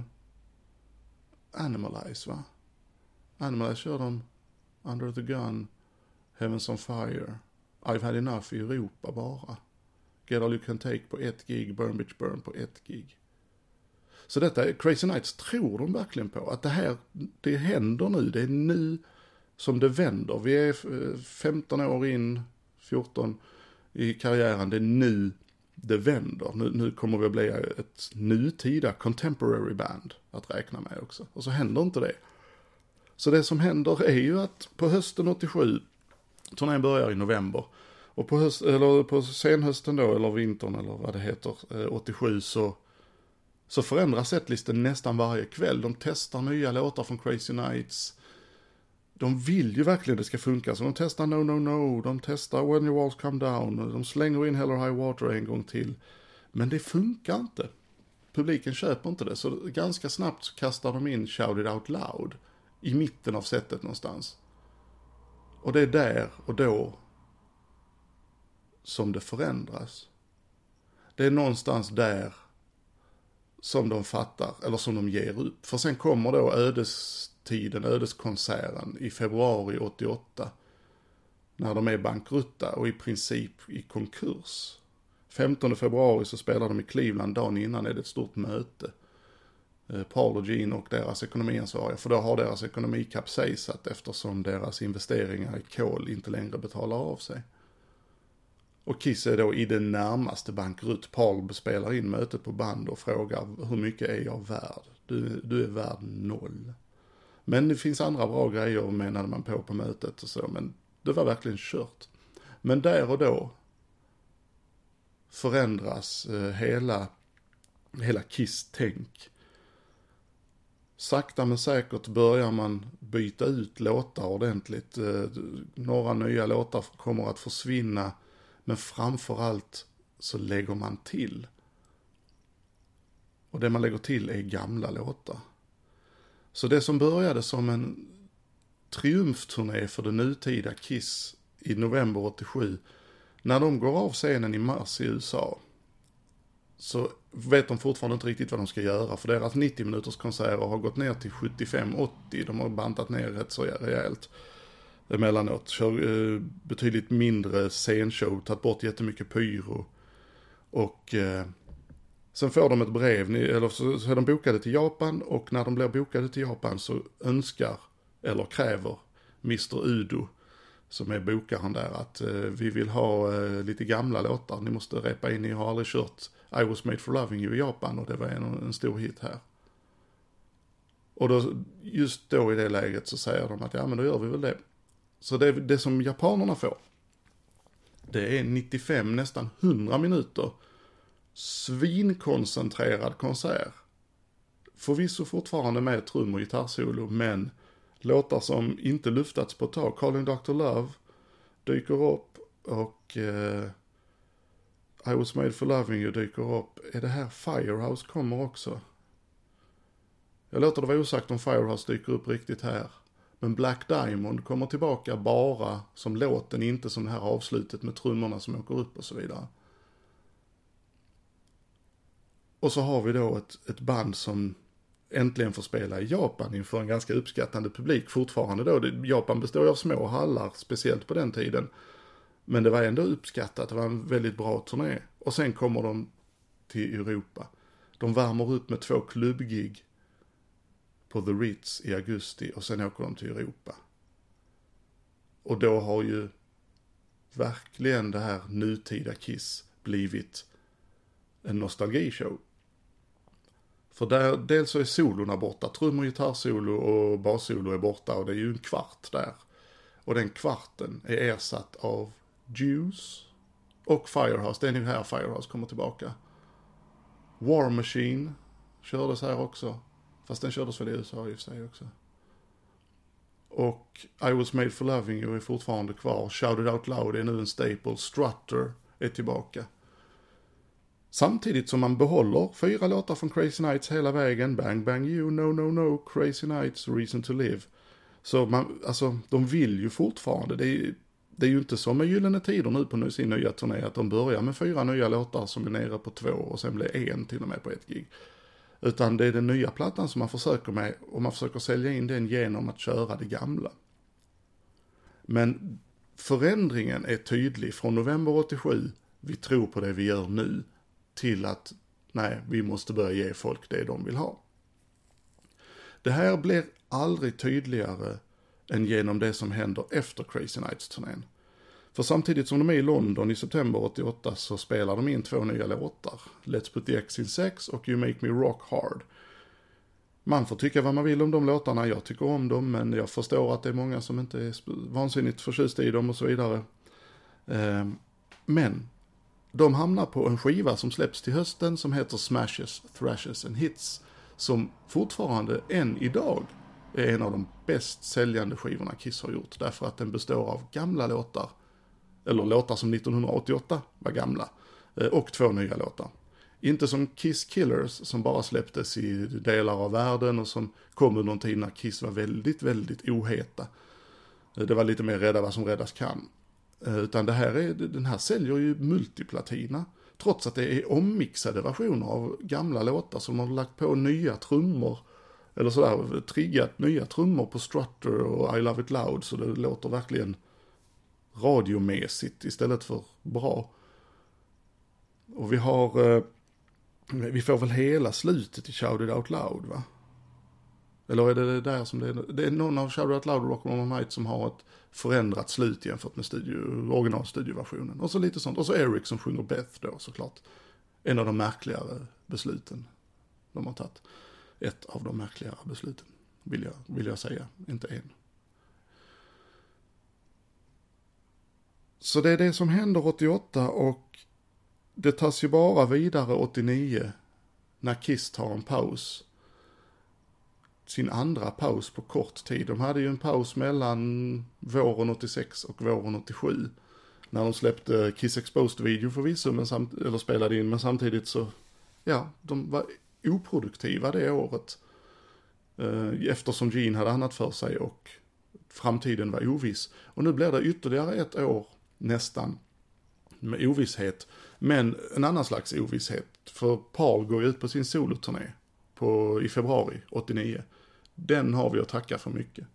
Animalize, va? Animalize kör de Under the Gun, Heavens on Fire, I've Had Enough i Europa bara. Get All You Can Take på ett gig, Burn Bitch Burn på ett gig. Så detta är Crazy Nights, tror de verkligen på att det här, det händer nu, det är nu som det vänder. Vi är femton år in, fjorton i karriären, det är nu det vänder. Nu, nu kommer vi att bli ett nutida contemporary band att räkna med också. Och så händer inte det. Så det som händer är ju att på hösten åttiosju, turnén börjar i november, och på, höst, eller på senhösten då, eller vintern eller vad det heter, åttiosju så, så förändras setlisten nästan varje kväll. De testar nya låtar från Crazy Nights. De vill ju verkligen det ska funka, så de testar No No No, de testar When Your Walls Come Down, de slänger in Hell or High Water en gång till. Men det funkar inte. Publiken köper inte det, så ganska snabbt så kastar de in Shout It Out Loud i mitten av setet någonstans. Och det är där och då som det förändras. Det är någonstans där som de fattar, eller som de ger upp. För sen kommer då ödestiden, ödeskonserten i februari åttioåtta. När de är bankrutta och i princip i konkurs. femtonde februari så spelar de i Cleveland, dagen innan är det ett stort möte. Paul och Gene och deras ekonomiansvariga, för då har deras ekonomi kapsejsat eftersom deras investeringar i kol inte längre betalar av sig. Och Kiss är då i det närmaste bankrutt. Paul spelar in mötet på band och frågar hur mycket är jag värd? Du, du är värd noll. Men det finns andra bra grejer, menade man på på mötet och så, men det var verkligen kört. Men där och då förändras eh, hela, hela Kiss-tänk. Sakta men säkert börjar man byta ut låtar ordentligt. Några nya låtar kommer att försvinna, men framförallt så lägger man till. Och det man lägger till är gamla låtar. Så det som började som en triumfturné för det nutida Kiss i november åttiosju, när de går av scenen i mars i U S A, så vet de fortfarande inte riktigt vad de ska göra, för deras nittio minuters konserter har gått ner till sjuttiofem åttio. De har bantat ner rätt så rejält emellanåt. Kör eh, betydligt mindre scenshow, tagit bort jättemycket pyro. Och eh, sen får de ett brev, eller så, så är de bokade till Japan, och när de blir bokade till Japan så önskar, eller kräver, mister Udo, som är bokaren där, att eh, vi vill ha eh, lite gamla låtar. Ni måste repa in, ni har aldrig kört I Was Made For Loving You i Japan, och det var en, en stor hit här. Och då, just då i det läget så säger de att ja, men då gör vi väl det. Så det, det som japanerna får, det är nittiofem, nästan hundra minuter svinkoncentrerad konsert. förvisso fortfarande med trum och gitarrsolo, men låtar som inte luftats på ett tag. Calling doktor Love dyker upp och uh, I was made for loving you dyker upp. Är det här Firehouse kommer också? Jag låter det vara osagt om Firehouse dyker upp riktigt här. Men Black Diamond kommer tillbaka bara som låten, inte som det här avslutet med trummorna som åker upp och så vidare. Och så har vi då ett, ett band som äntligen får spela i Japan inför en ganska uppskattande publik fortfarande då. Det, Japan består ju av små hallar, speciellt på den tiden. Men det var ändå uppskattat, det var en väldigt bra turné. Och sen kommer de till Europa. De värmer upp med två klubbgig på The Ritz i augusti och sen åker de till Europa. Och då har ju verkligen det här nutida Kiss blivit en nostalgishow. För där, dels så är solorna borta, trum- och gitarrsolo och bassolo är borta och det är ju en kvart där. Och den kvarten är ersatt av Juice och Firehouse, det är nu här Firehouse kommer tillbaka. War Machine kördes här också. Fast den kördes väl i U S A i och för sig också. Och I was made for loving you är fortfarande kvar. Shouted out loud är nu en staple. Strutter är tillbaka. Samtidigt som man behåller fyra låtar från Crazy Nights hela vägen. Bang Bang You, No No No, Crazy Nights, Reason to Live. Så man, alltså, de vill ju fortfarande. Det är, det är ju inte som med Gyllene Tider nu på sin nya turné. Att de börjar med fyra nya låtar som är nere på två och sen blir en till och med på ett gig. Utan det är den nya plattan som man försöker med och man försöker sälja in den genom att köra det gamla. Men förändringen är tydlig från november åttiosju, vi tror på det vi gör nu, till att nej, vi måste börja ge folk det de vill ha. Det här blir aldrig tydligare än genom det som händer efter Crazy Nights-turnén. För samtidigt som de är i London i september åttioåtta så spelar de in två nya låtar. Let's Put the X in Sex och You Make Me Rock Hard. Man får tycka vad man vill om de låtarna, jag tycker om dem, men jag förstår att det är många som inte är vansinnigt förtjusta i dem och så vidare. Men de hamnar på en skiva som släpps till hösten som heter Smashes, Thrashes and Hits, som fortfarande än idag är en av de bäst säljande skivorna Kiss har gjort, därför att den består av gamla låtar, eller låtar som nittonhundraåttioåtta var gamla, och två nya låtar. Inte som Kiss Killers som bara släpptes i delar av världen och som kom under en tid när Kiss var väldigt, väldigt oheta. Det var lite mer rädda vad som räddas kan. Utan det här är, den här säljer ju multiplatina, trots att det är ommixade versioner av gamla låtar som har lagt på nya trummor, eller sådär, triggat nya trummor på Strutter och I Love It Loud, så det låter verkligen radiomässigt istället för bra. Och vi har, eh, vi får väl hela slutet i Shouted Out Loud, va? Eller är det där som det är, det är någon av Shouted Out Loud och Rock on Night som har ett förändrat slut jämfört med studio, originalstudioversionen. Och så lite sånt. Och så Eric som sjunger Beth då, såklart. En av de märkligare besluten de har tagit. Ett av de märkligare besluten, vill jag, vill jag säga. Inte en. Så det är det som händer åttioåtta, och det tas ju bara vidare åttionio när Kiss tar en paus. Sin andra paus på kort tid. De hade ju en paus mellan våren åttiosex och våren åttiosju. När de släppte Kiss Exposed-video förvisso, men samt, eller spelade in, men samtidigt så, ja, de var oproduktiva det året. Eftersom Gene hade annat för sig och framtiden var oviss. Och nu blir det ytterligare ett år nästan med ovisshet. Men en annan slags ovisshet. För Paul går ut på sin soloturné på, i februari åttionio. Den har vi att tacka för mycket.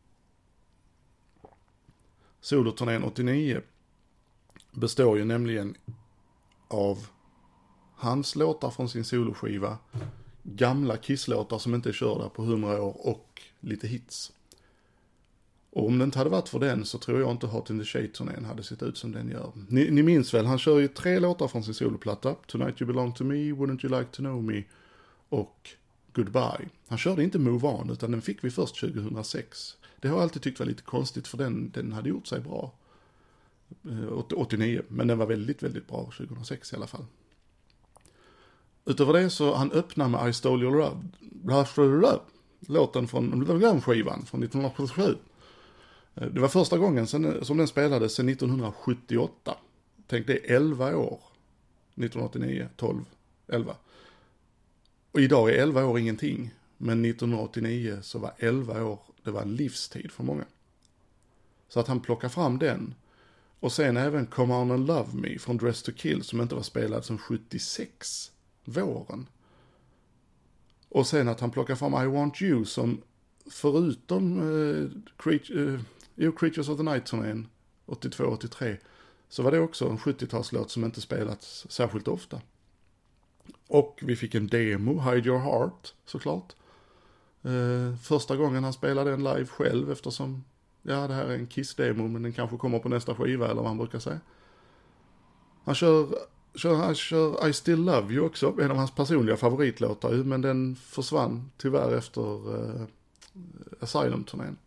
Soloturnén åttionio består ju nämligen av hans låtar från sin soloskiva, gamla Kiss-låtar som inte är körda på hundra år och lite hits. Och om det inte hade varit för den så tror jag inte Hot in the Shade-turnén hade sett ut som den gör. Ni, ni minns väl, han kör ju tre låtar från sin soloplatta. Tonight You Belong To Me, Wouldn't You Like To Know Me och Goodbye. Han körde inte Move On, utan den fick vi först tjugohundrasex. Det har jag alltid tyckt var lite konstigt, för den, den hade gjort sig bra åttionio, men den var väldigt, väldigt bra tjugohundrasex i alla fall. Utöver det så han öppnar med I Stole Your Love, Love, Love låten från skivan från nittonhundrasjuttiosju. Det var första gången sen, som den spelades sedan nittonhundrasjuttioåtta. Tänk det, elva år. nittonhundraåttionio, tolv, elva. Och idag är elva år ingenting. Men nittonhundraåttionio så var elva år, det var en livstid för många. Så att han plockar fram den. Och sen även Come On and Love Me från Dress to Kill som inte var spelad som sjuttiosex, våren. Och sen att han plockar fram I Want You som förutom uh, Creature, uh, Creatures of the Night-turnén åttiotvå åttiotre så var det också en sjuttiotalslåt som inte spelats särskilt ofta. Och vi fick en demo, Hide Your Heart, såklart. Uh, första gången han spelade den live själv eftersom, ja det här är en Kiss-demo men den kanske kommer på nästa skiva eller vad han brukar säga. Han kör, kör, han kör I Still Love You också, en av hans personliga favoritlåtar men den försvann tyvärr efter uh, Asylum-turnén.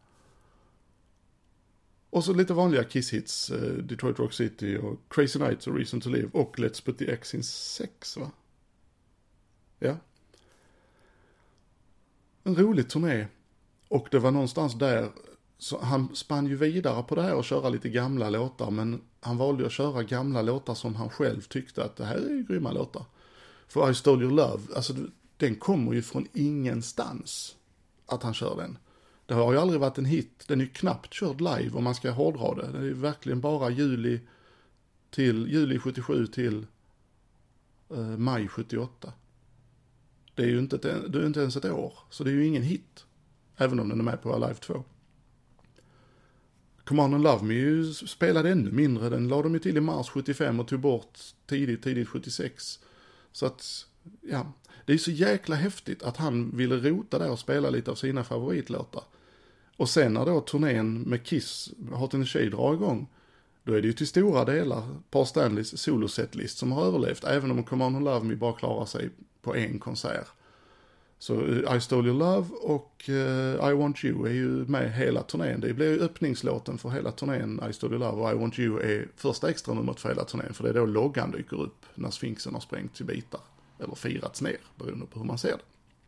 Och så lite vanliga Kiss-hits, uh, Detroit Rock City och Crazy Nights och Reason to Live och Let's Put the X in Sex, va? Ja. En rolig turné. Och det var någonstans där, så han spann ju vidare på det här och köra lite gamla låtar, men han valde att köra gamla låtar som han själv tyckte att det här är ju grymma låtar. För I Stole Your Love, alltså den kommer ju från ingenstans att han kör den. Det har ju aldrig varit en hit, den är ju knappt körd live om man ska hårdra det. Det är ju verkligen bara juli till juli sjuttiosju till eh, maj sjuttioåtta. Det är ju inte, det är inte ens ett år, så det är ju ingen hit. Även om den är med på Alive två. Come On and Love Me ju spelade ännu mindre. Den lade de ju till i mars sjuttiofem och tog bort tidigt, tidigt sjuttiosex. Så att, ja, det är så jäkla häftigt att han ville rota där och spela lite av sina favoritlåtar. Och sen när då turnén med Kiss, Hot in the Shade, drar igång, då är det ju till stora delar Paul Stanleys solosetlist som har överlevt, även om Come On and Love Me bara klarar sig på en konsert. Så I Stole Your Love och uh, I Want You är ju med hela turnén. Det blir ju öppningslåten för hela turnén, I Stole Your Love, och I Want You är första extra numret för hela turnén, för det är då loggan dyker upp när Sphinxen har sprängt i bitar, eller firats ner, beroende på hur man ser det.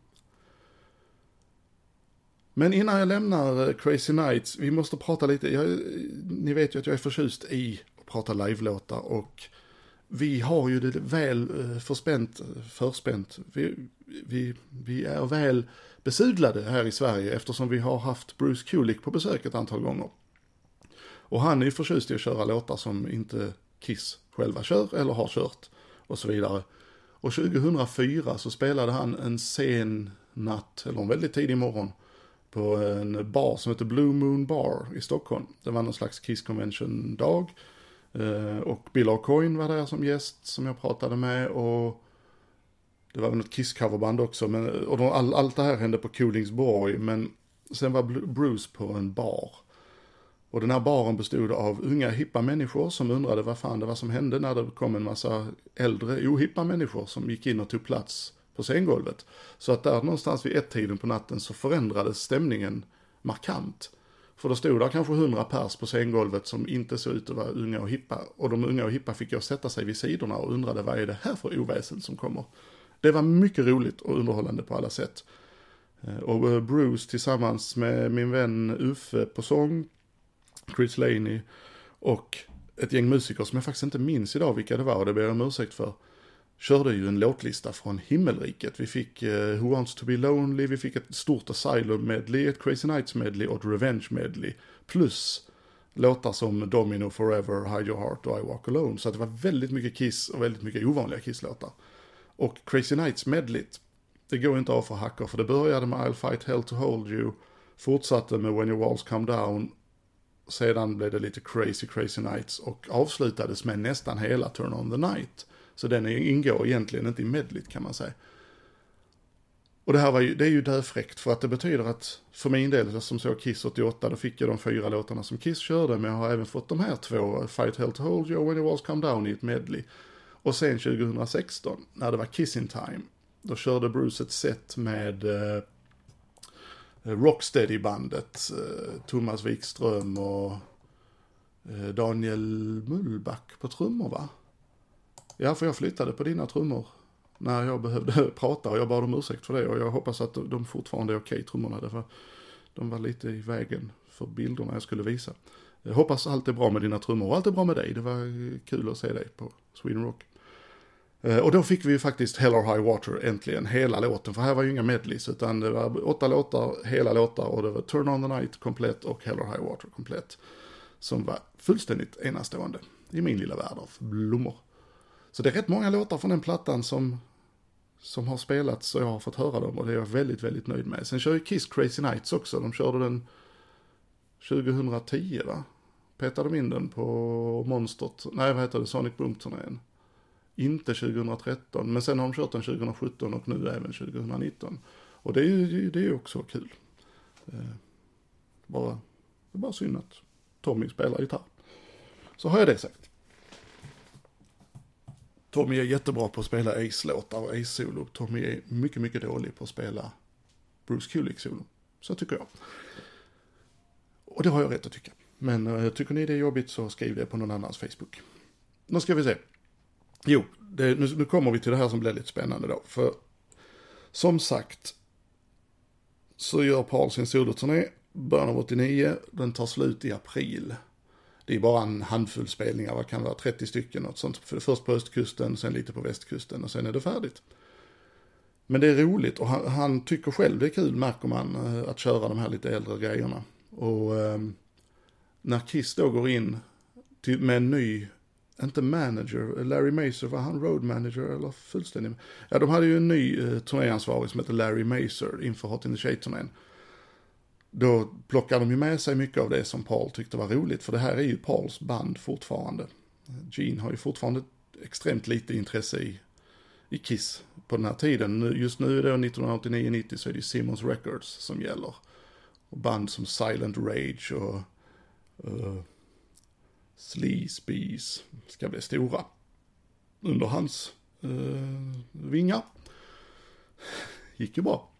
Men innan jag lämnar Crazy Nights, vi måste prata lite, jag, ni vet ju att jag är förtjust i att prata live-låtar, och vi har ju det väl förspänt, förspänt, vi, vi, vi är väl besudlade här i Sverige eftersom vi har haft Bruce Kulick på besök ett antal gånger. Och han är ju förtjust i att köra låtar som inte Kiss själva kör eller har kört och så vidare. Och tjugohundrafyra så spelade han en sen natt, eller en väldigt tidig morgon, på en bar som heter Blue Moon Bar i Stockholm. Det var någon slags Kiss Convention-dag. Uh, och Bill Aucoin var där som gäst som jag pratade med, och det var väl något Kiss-coverband också, men, och de, all, allt det här hände på Kolingsborg, men sen var Bruce på en bar, och den här baren bestod av unga hippa människor som undrade vad fan det var som hände när det kom en massa äldre ohippa människor som gick in och tog plats på scengolvet. Så att där någonstans vid ett tiden på natten så förändrades stämningen markant. För då stod där kanske hundra pers på scengolvet som inte såg ut att vara unga och hippa. Och de unga och hippa fick ju sätta sig vid sidorna och undrade vad är det här för oväsen som kommer. Det var mycket roligt och underhållande på alla sätt. Och Bruce tillsammans med min vän Uffe på sång, Chris Laney och ett gäng musiker som jag faktiskt inte minns idag vilka det var, och det ber jag om ursäkt för, körde ju en låtlista från himmelriket. Vi fick uh, Who Wants to be Lonely, vi fick ett stort Asylum medley, ett Crazy Nights medley och ett Revenge medley. Plus låtar som Domino Forever, Hide Your Heart och I Walk Alone. Så att det var väldigt mycket Kiss och väldigt mycket ovanliga Kiss-låtar. Och Crazy Nights medleyt, det går inte av för hackor, för det började med I'll Fight Hell to Hold You, fortsatte med When Your Walls Come Down, sedan blev det lite Crazy Crazy Nights och avslutades med nästan hela Turn on the Night. Så den ingår egentligen inte i medleyt, kan man säga. Och det här var ju, det är ju döfräckt, för att det betyder att för min del som såg Kiss åttioåtta, då fick jag de fyra låtarna som Kiss körde, men jag har även fått de här två, Fight Hell to Hold You och When Your Walls Come Down, i ett medley. Och sen tjugohundrasexton, när det var Kissing Time, då körde Bruce ett set med eh, Rocksteady-bandet, eh, Thomas Wikström och eh, Daniel Mullback på trummor, va? Ja, för jag flyttade på dina trummor när jag behövde prata och jag bad om ursäkt för det. Och jag hoppas att de fortfarande är okej, trummorna. Därför de var lite i vägen för bilderna jag skulle visa. Jag hoppas allt är bra med dina trummor och allt är bra med dig. Det var kul att se dig på Sweden Rock. Och då fick vi ju faktiskt Hell or High Water äntligen, hela låten. För här var ju inga medleys, utan det var åtta låtar, hela låtar. Och det var Turn on the Night komplett och Hell or High Water komplett. Som var fullständigt enastående i min lilla värld av blommor. Så det är rätt många låtar från den plattan som, som har spelats och jag har fått höra dem. Och det är jag väldigt, väldigt nöjd med. Sen kör ju Kiss Crazy Nights också. De körde den tjugohundratio va? Petade de in den på Monstert. Nej, vad heter det? Sonic Boom-turnén. Inte tjugohundratretton, men sen har de kört den tjugosjutton och nu även tjugohundranitton. Och det är ju det är ju också kul. Eh, bara, det är bara synd att Tommy spelar gitarr. Så har jag det sagt. Tommy är jättebra på att spela Ace-låtar och Ace-solo. Tommy är mycket, mycket dålig på att spela Bruce Kulick-solo. Så tycker jag. Och det har jag rätt att tycka. Men eh, tycker ni det är jobbigt så skriv det på någon annans Facebook. Nu ska vi se. Jo, det, nu, nu kommer vi till det här som blir lite spännande då. För som sagt så gör Paul sin soloturné början av åttionio. Den tar slut i april. Det är bara en handfull spelningar, vad kan det vara, trettio stycken. Något sånt. För först på östkusten, sen lite på västkusten och sen är det färdigt. Men det är roligt och han, han tycker själv det är kul, märker man, att köra de här lite äldre grejerna. Och eh, när Kiss då går in till, med en ny, inte manager, Larry Maser, var han road manager eller fullständig? Ja, de hade ju en ny eh, turnéansvarig som heter Larry Maser inför Hot in the Shade-turnén. Då plockar de ju med sig mycket av det som Paul tyckte var roligt, för det här är ju Pauls band fortfarande. Gene har ju fortfarande extremt lite intresse i, i Kiss på den här tiden. Just nu är det nittonhundraåttionio nittio så är det Simmons Records som gäller. Och band som Silent Rage och uh, Sleaze Bees ska bli stora under hans uh, vingar. Gick ju bra.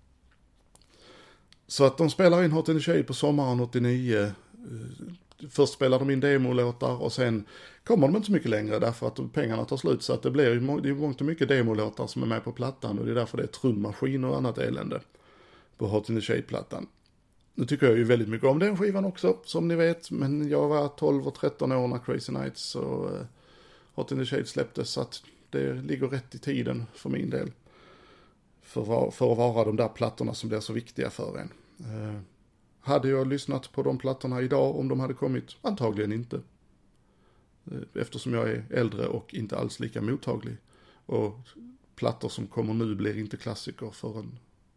Så att de spelar in Hot in the Shade på sommaren åttionio. Först spelar de in demolåtar och sen kommer de inte så mycket längre därför att pengarna tar slut. Så att det blir det är mångt och mycket demolåtar som är med på plattan och det är därför det är trummaskin och annat elände på Hot in the Shade-plattan. Nu tycker jag ju väldigt mycket om den skivan också, som ni vet. Men jag var tolv och tretton år när Crazy Nights och uh, Hot in the Shade släpptes, så att det ligger rätt i tiden för min del. För, för att vara de där plattorna som blir så viktiga för en. Uh, hade jag lyssnat på de plattorna idag om de hade kommit? Antagligen inte. Uh, eftersom jag är äldre och inte alls lika mottaglig. Och plattor som kommer nu blir inte klassiker för en,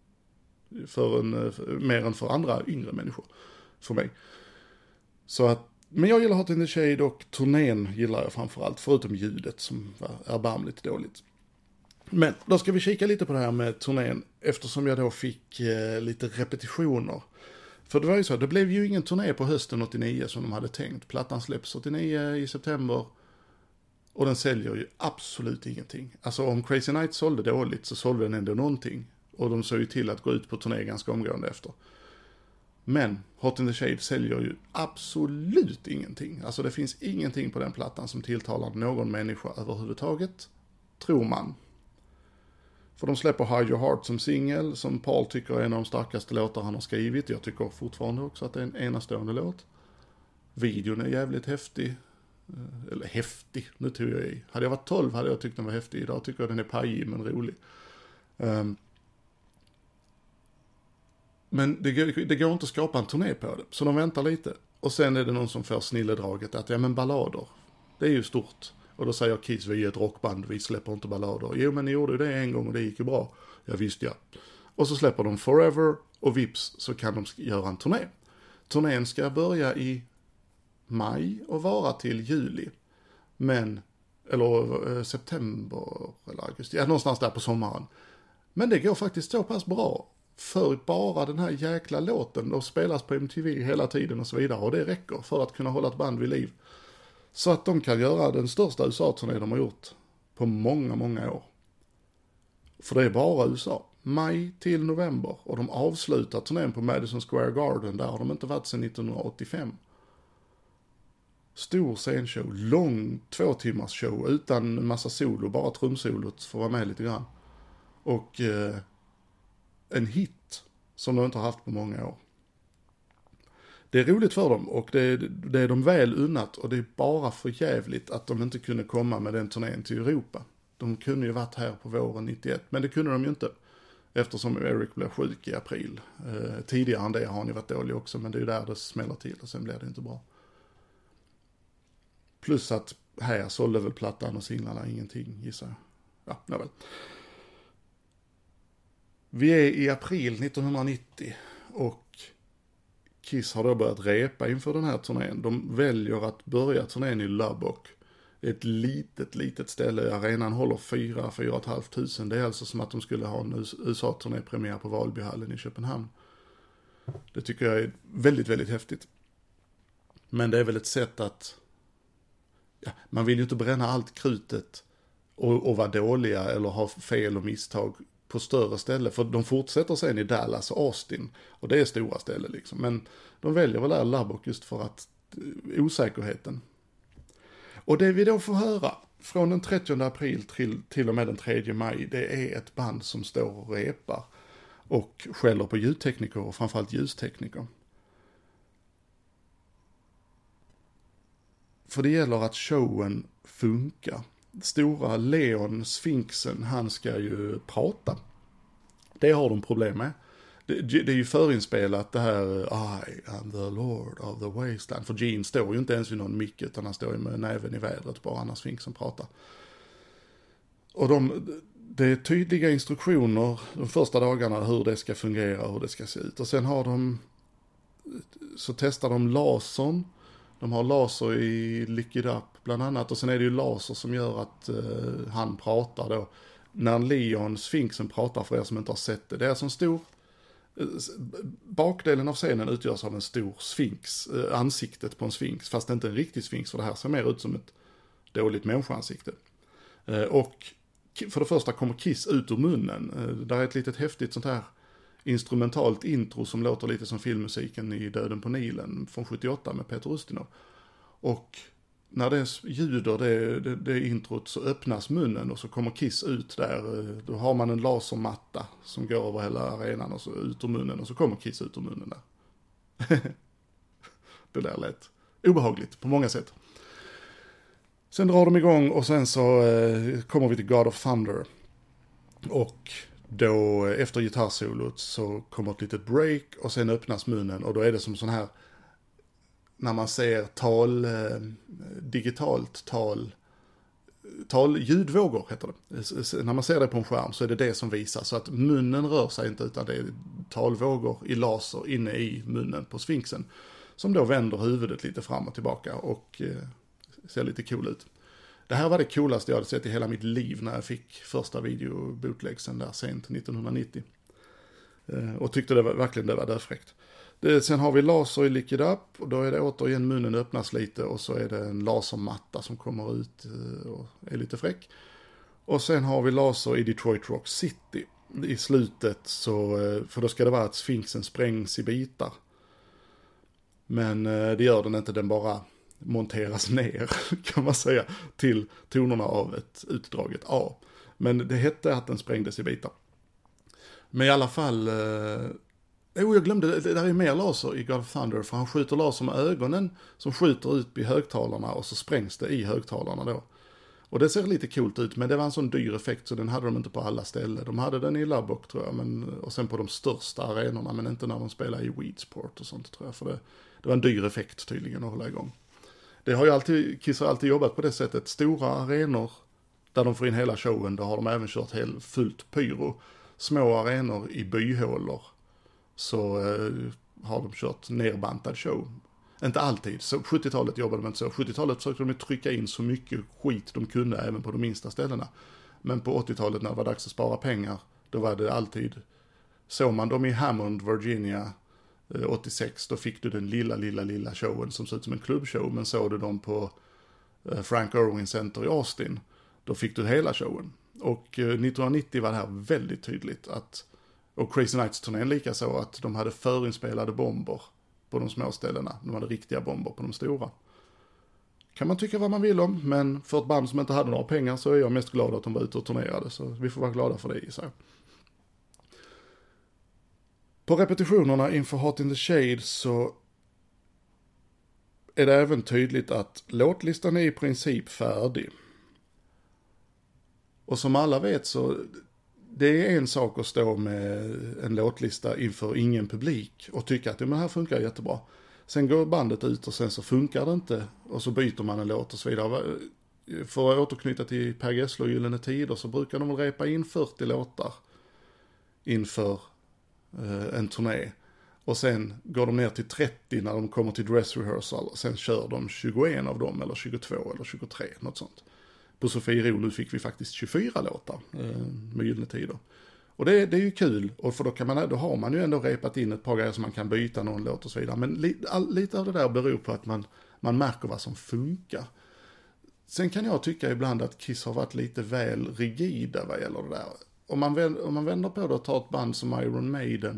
för en, för, mer än för andra yngre människor. För mig. Så att, men jag gillar Hot in the Shade och turnén gillar jag framförallt. Förutom ljudet som var erbarmligt dåligt. Men då ska vi kika lite på det här med turnén, eftersom jag då fick eh, lite repetitioner. För det var ju så, det blev ju ingen turné på hösten åttionio som de hade tänkt. Plattan släpps åttionio i september och den säljer ju absolut ingenting. Alltså om Crazy Nights sålde dåligt så sålde den ändå någonting. Och de såg ju till att gå ut på turné ganska omgående efter. Men Hot in the Shade säljer ju absolut ingenting. Alltså det finns ingenting på den plattan som tilltalar någon människa överhuvudtaget, tror man. För de släpper Hide Your Heart som singel, som Paul tycker är en av de starkaste låtar han har skrivit. Jag tycker fortfarande också att det är en enastående låt. Videon är jävligt häftig. Eller häftig, nu tror jag i. Hade jag varit tolv hade jag tyckt den var häftig. Idag tycker jag den är pajig men rolig. Um, men det, det går inte att skapa en turné på det. Så de väntar lite. Och sen är det någon som får snilledraget att ja men ballader, det är ju stort. Och då säger Kiss, vi är ett rockband, vi släpper inte ballader. Jo, men ni gjorde det en gång och det gick ju bra. Ja, visst ja. Och så släpper de Forever och vips så kan de göra en turné. Turnén ska börja i maj och vara till juli. Men, eller eh, september eller augusti, ja, någonstans där på sommaren. Men det går faktiskt så pass bra. För bara den här jäkla låten, de spelas på M T V hela tiden och så vidare. Och det räcker för att kunna hålla ett band vid liv. Så att de kan göra den största U S A-turné de har gjort på många, många år. För det är bara U S A. Maj till november. Och de avslutar turnén på Madison Square Garden. Där har de inte varit sedan nittonhundraåttiofem. Stor scenshow. Lång två timmars show. Utan en massa solo. Bara trumsolot för att vara med lite grann. Och eh, en hit som de inte har haft på många år. Det är roligt för dem och det är, det är de väl unnat och det är bara för jävligt att de inte kunde komma med den turnén till Europa. De kunde ju varit här på våren nittioett, men det kunde de ju inte. Eftersom Eric blev sjuk i april. Eh, tidigare än det har han ju varit dålig också, men det är ju där det smäller till och sen blir det inte bra. Plus att här sålde väl plattan och singlarna ingenting, gissar jag. Ja, nåväl. Vi är i april nittonhundranittio och Kiss har då börjat repa inför den här turnén. De väljer att börja turnén i Lubbock. Ett litet, litet ställe. Arenan håller fyra, fyra och halvt tusen. Det är alltså som att de skulle ha en U S A-turnépremiär på Valbyhallen i Köpenhamn. Det tycker jag är väldigt, väldigt häftigt. Men det är väl ett sätt att... Ja, man vill ju inte bränna allt krutet och, och vara dåliga eller ha fel och misstag på större ställe. För de fortsätter sen i Dallas och Austin. Och det är stora ställen liksom. Men de väljer väl där Lubbock just för att osäkerheten. Och det vi då får höra från den trettionde april till, till och med den tredje maj, det är ett band som står och repar och skäller på ljudtekniker och framförallt ljustekniker. För det gäller att showen funkar. Stora Leon Sphinxen, han ska ju prata. Det har de problem med. Det, det är ju förinspelat det här I am the Lord of the Wasteland. För Gene står ju inte ens vid någon mick utan han står ju med näven i vädret bara när Sphinxen pratar. Och de, det är tydliga instruktioner de första dagarna hur det ska fungera och hur det ska se ut. Och sen har de, så testar de lasern. De har laser i Liquid Up bland annat. Och sen är det ju laser som gör att uh, han pratar då. När Leon Sphinxen pratar, för er som inte har sett det. Det är som stor... Bakdelen av scenen utgörs av en stor sphinx. Uh, ansiktet på en sphinx. Fast inte en riktig sphinx, för det här ser mer ut som ett dåligt människoansikte. Uh, och för det första kommer Kiss ut ur munnen. Uh, där är ett litet häftigt sånt här instrumentalt intro som låter lite som filmmusiken i Döden på Nilen från sjuttioåtta med Peter Ustinov. Och när det ljuder det, det, det introt så öppnas munnen och så kommer Kiss ut där. Då har man en lasermatta som går över hela arenan och så ut ur munnen och så kommer Kiss ut ur munnen där. Det där lät obehagligt på många sätt. Sen drar de igång och sen så eh, kommer vi till God of Thunder. Och då efter gitarrsolot så kommer ett litet break och sen öppnas munnen och då är det som sån här när man ser tal, eh, digitalt tal, tal, ljudvågor heter det. När man ser det på en skärm så är det det som visar så att munnen rör sig inte utan det är talvågor i laser inne i munnen på Sphinxen som då vänder huvudet lite fram och tillbaka och eh, ser lite cool ut. Det här var det coolaste jag hade sett i hela mitt liv när jag fick första videobootlegsen där sent nittonhundranittio. Eh, och tyckte det var, verkligen det var dödfräckt. Det, sen har vi laser i Liquid Up och då är det återigen munnen öppnas lite och så är det en lasermatta som kommer ut och är lite fräck. Och sen har vi laser i Detroit Rock City i slutet så, för då ska det vara att Sphinxen sprängs i bitar. Men det gör den inte, den bara monteras ner kan man säga till tonerna av ett utdraget A. Men det hette att den sprängdes i bitar. Men i alla fall... Jo, jag glömde, det där är mer laser i God of Thunder för han skjuter laser med ögonen som skjuter ut i högtalarna och så sprängs det i högtalarna då. Och det ser lite coolt ut men det var en sån dyr effekt så den hade de inte på alla ställen. De hade den i Lubbock tror jag men, och sen på de största arenorna men inte när de spelar i Weedsport och sånt tror jag för det, det var en dyr effekt tydligen att hålla igång. Det har ju alltid, Kiss har alltid jobbat på det sättet. Stora arenor där de får in hela showen, där har de även kört helt fullt pyro. Små arenor i byhålor så eh, har de kört nerbantad show. Inte alltid, så sjuttiotalet jobbade de inte så. sjuttiotalet försökte de trycka in så mycket skit de kunde även på de minsta ställena. Men på åttiotalet när det var dags att spara pengar, då var det alltid, såg man dem i Hammond, Virginia åttiosex, då fick du den lilla, lilla, lilla showen som såg ut som en klubbshow, men såg du dem på Frank Irwin Center i Austin, då fick du hela showen. Och nittonhundranittio var det här väldigt tydligt att, och Crazy Nights-turnén lika så att de hade förinspelade bomber på de små ställena, de hade riktiga bomber på de stora. kan man tycka vad man vill om, men för ett band som inte hade några pengar så är jag mest glad att de var ute och turnerade, så vi får vara glada för det. Så. På repetitionerna inför Hot in the Shade så är det även tydligt att låtlistan är i princip färdig. Och som alla vet så det är en sak att stå med en låtlista inför ingen publik och tycka att det här funkar jättebra. Sen går bandet ut och sen så funkar det inte och så byter man en låt och så vidare. För att återknyta till Per Gessle och Gyllene Tider så brukar de väl repa in fyrtio låtar inför eh, en turné. Och sen går de ner till trettio när de kommer till dress rehearsal och sen kör de tjugoen av dem eller tjugotvå eller tjugotre, något sånt. På Sofiero nu fick vi faktiskt tjugofyra låtar eh, med Gyllene Tider. Och det, det är ju kul, och för då, kan man, då har man ju ändå repat in ett par grejer som man kan byta någon låt och så vidare. Men li, all, lite av det där beror på att man, man märker vad som funkar. Sen kan jag tycka ibland att Kiss har varit lite väl rigida vad gäller det där. Om man, om man vänder på det och tar ett band som Iron Maiden,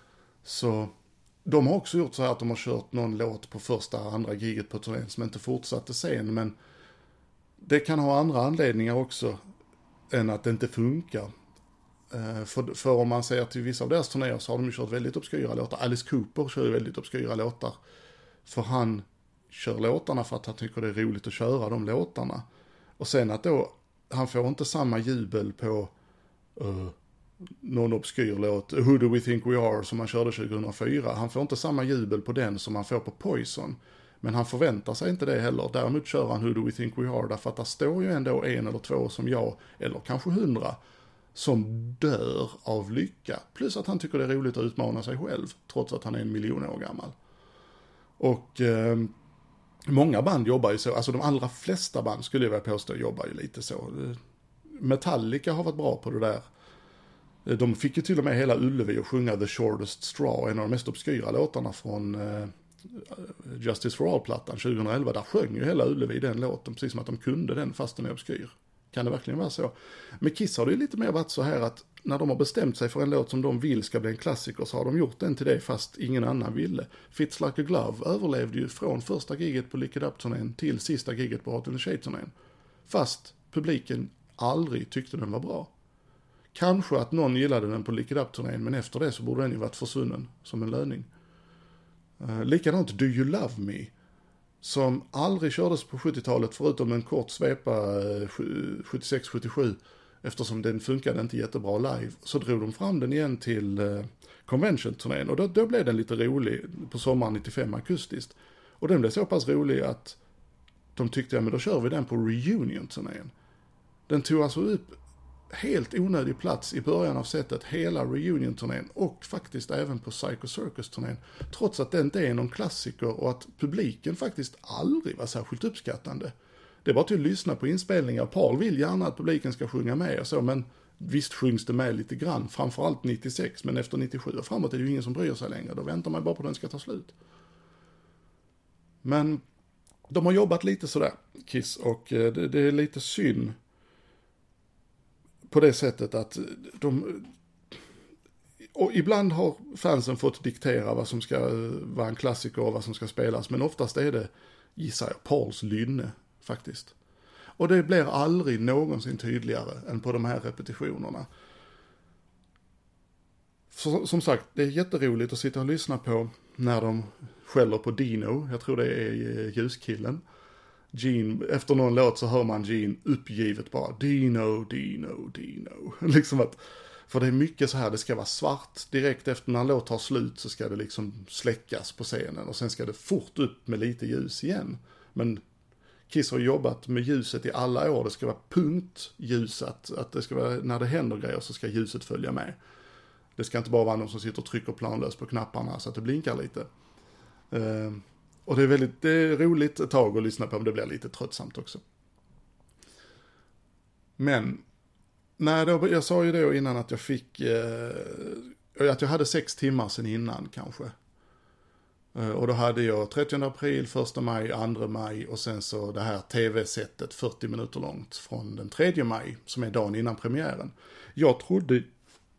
så de har också gjort så här att de har kört någon låt på första och andra giget på turnén som inte fortsatte sen, men det kan ha andra anledningar också än att det inte funkar. Uh, för, för om man säger till vissa av deras turnéer så har de ju kört väldigt obskyra låtar. Alice Cooper kör ju väldigt obskyra låtar. För han kör låtarna för att han tycker det är roligt att köra de låtarna. Och sen att då, han får inte samma jubel på uh, någon obskyr låt, Who Do We Think We Are, som han körde tjugohundrafyra. Han får inte samma jubel på den som han får på Poison. Men han förväntar sig inte det heller. Däremot kör han Who Do We Think We Are, därför att det står ju ändå en eller två som jag, eller kanske hundra, som dör av lycka. Plus att han tycker det är roligt att utmana sig själv, trots att han är en miljon år gammal. Och eh, många band jobbar ju så, alltså de allra flesta band skulle jag vilja påstå jobbar ju lite så. Metallica har varit bra på det där. De fick ju till och med hela Ullevi att sjunga The Shortest Straw, en av de mest obskyra låtarna från eh, Justice for All-plattan tjugohundraelva. Där sjöng ju hela Ullevi den låten, precis som att de kunde den fast den är obskyr. Kan det verkligen vara så? Med Kiss har det ju lite mer varit så här att när de har bestämt sig för en låt som de vill ska bli en klassiker så har de gjort den till det fast ingen annan ville. Fits Like a Glove överlevde ju från första giget på Lick It Up-turnén till sista giget på Hot in the Shade-turnén. Fast publiken aldrig tyckte den var bra. Kanske att någon gillade den på Lick It Up-turnén, men efter det så borde den ju varit försvunnen som en löning. Uh, likadant Do You Love Me, som aldrig kördes på sjuttiotalet förutom en kort svepa uh, sjuttiosex sjuttiosju, eftersom den funkade inte jättebra live. Så drog de fram den igen till uh, Convention-turnén, och då, då blev den lite rolig på sommaren nittiofem akustiskt. Och den blev så pass rolig att de tyckte, ja men då kör vi den på Reunion-turnén. Den tog alltså upp helt onödig plats i början av setet, hela Reunion-turnén och faktiskt även på Psycho Circus-turnén, trots att det inte är någon klassiker och att publiken faktiskt aldrig var särskilt uppskattande. Det var till att lyssna på inspelningar. Paul vill gärna att publiken ska sjunga med och så, men visst sjungs det med lite grann, framförallt nittiosex, men efter nittiosju och framåt är det ju ingen som bryr sig längre, då väntar man bara på att den ska ta slut. Men de har jobbat lite sådär, Kiss, och det, det är lite synd på det sättet att de, och ibland har fansen fått diktera vad som ska vara en klassiker och vad som ska spelas, men oftast är det, gissar jag, Pauls lynne faktiskt. Och det blir aldrig någonsin tydligare än på de här repetitionerna. För, som sagt, det är jätteroligt att sitta och lyssna på när de skäller på Dino, jag tror det är ljuskillen. Gene, efter någon låt så hör man Gene uppgivet bara Dino, Dino, Dino. Liksom att, för det är mycket så här, det ska vara svart direkt efter när en låt tar slut, så ska det liksom släckas på scenen och sen ska det fort upp med lite ljus igen. Men Kiss har jobbat med ljuset i alla år, det ska vara punktljusat, att det ska vara, när det händer grejer så ska ljuset följa med. Det ska inte bara vara någon som sitter och trycker planlöst på knapparna så att det blinkar lite. Uh, Och det är väldigt det är roligt ett tag att lyssna på, men det blir lite tröttsamt också. Men, nej, då, jag sa ju då innan att jag fick, eh, att jag hade sex timmar sedan innan kanske. Eh, och då hade jag trettionde april, första maj, andra maj och sen så det här tv-sättet fyrtio minuter långt från den tredje maj, som är dagen innan premiären. Jag trodde,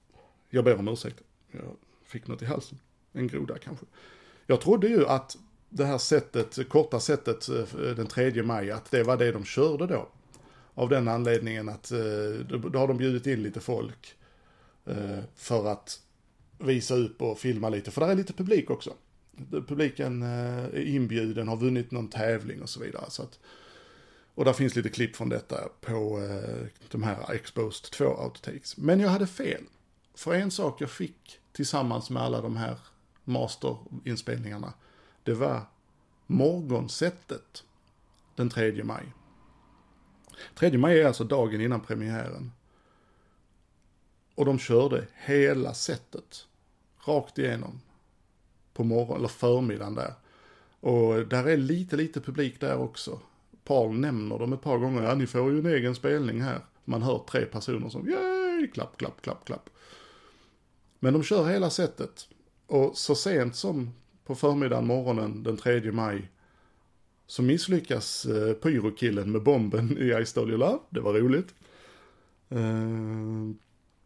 jag ber om ursäkt, jag fick något i halsen, en groda kanske. Jag trodde ju att det här sättet, korta sättet den tredje maj, att det var det de körde då. Av den anledningen att då har de bjudit in lite folk för att visa upp och filma lite. För där är lite publik också. Publiken är inbjuden, har vunnit någon tävling och så vidare. Så att, och där finns lite klipp från detta på de här Exposed två outtakes. Men jag hade fel. För en sak jag fick tillsammans med alla de här masterinspelningarna, det var morgonsättet den tredje maj. tredje maj är alltså dagen innan premiären. Och de körde hela sättet rakt igenom på morgon eller förmiddagen där. Och där är lite lite publik där också. Paul nämner dem ett par gånger. Ja, ni får ju en egen spelning här. Man hör tre personer som yay, klapp, klapp, klapp, klapp. Men de kör hela sättet. Och så sent som på förmiddagen, morgonen den tredje maj, så misslyckas eh, pyrokillen med bomben i I Stole Your Love. Det var roligt. Uh,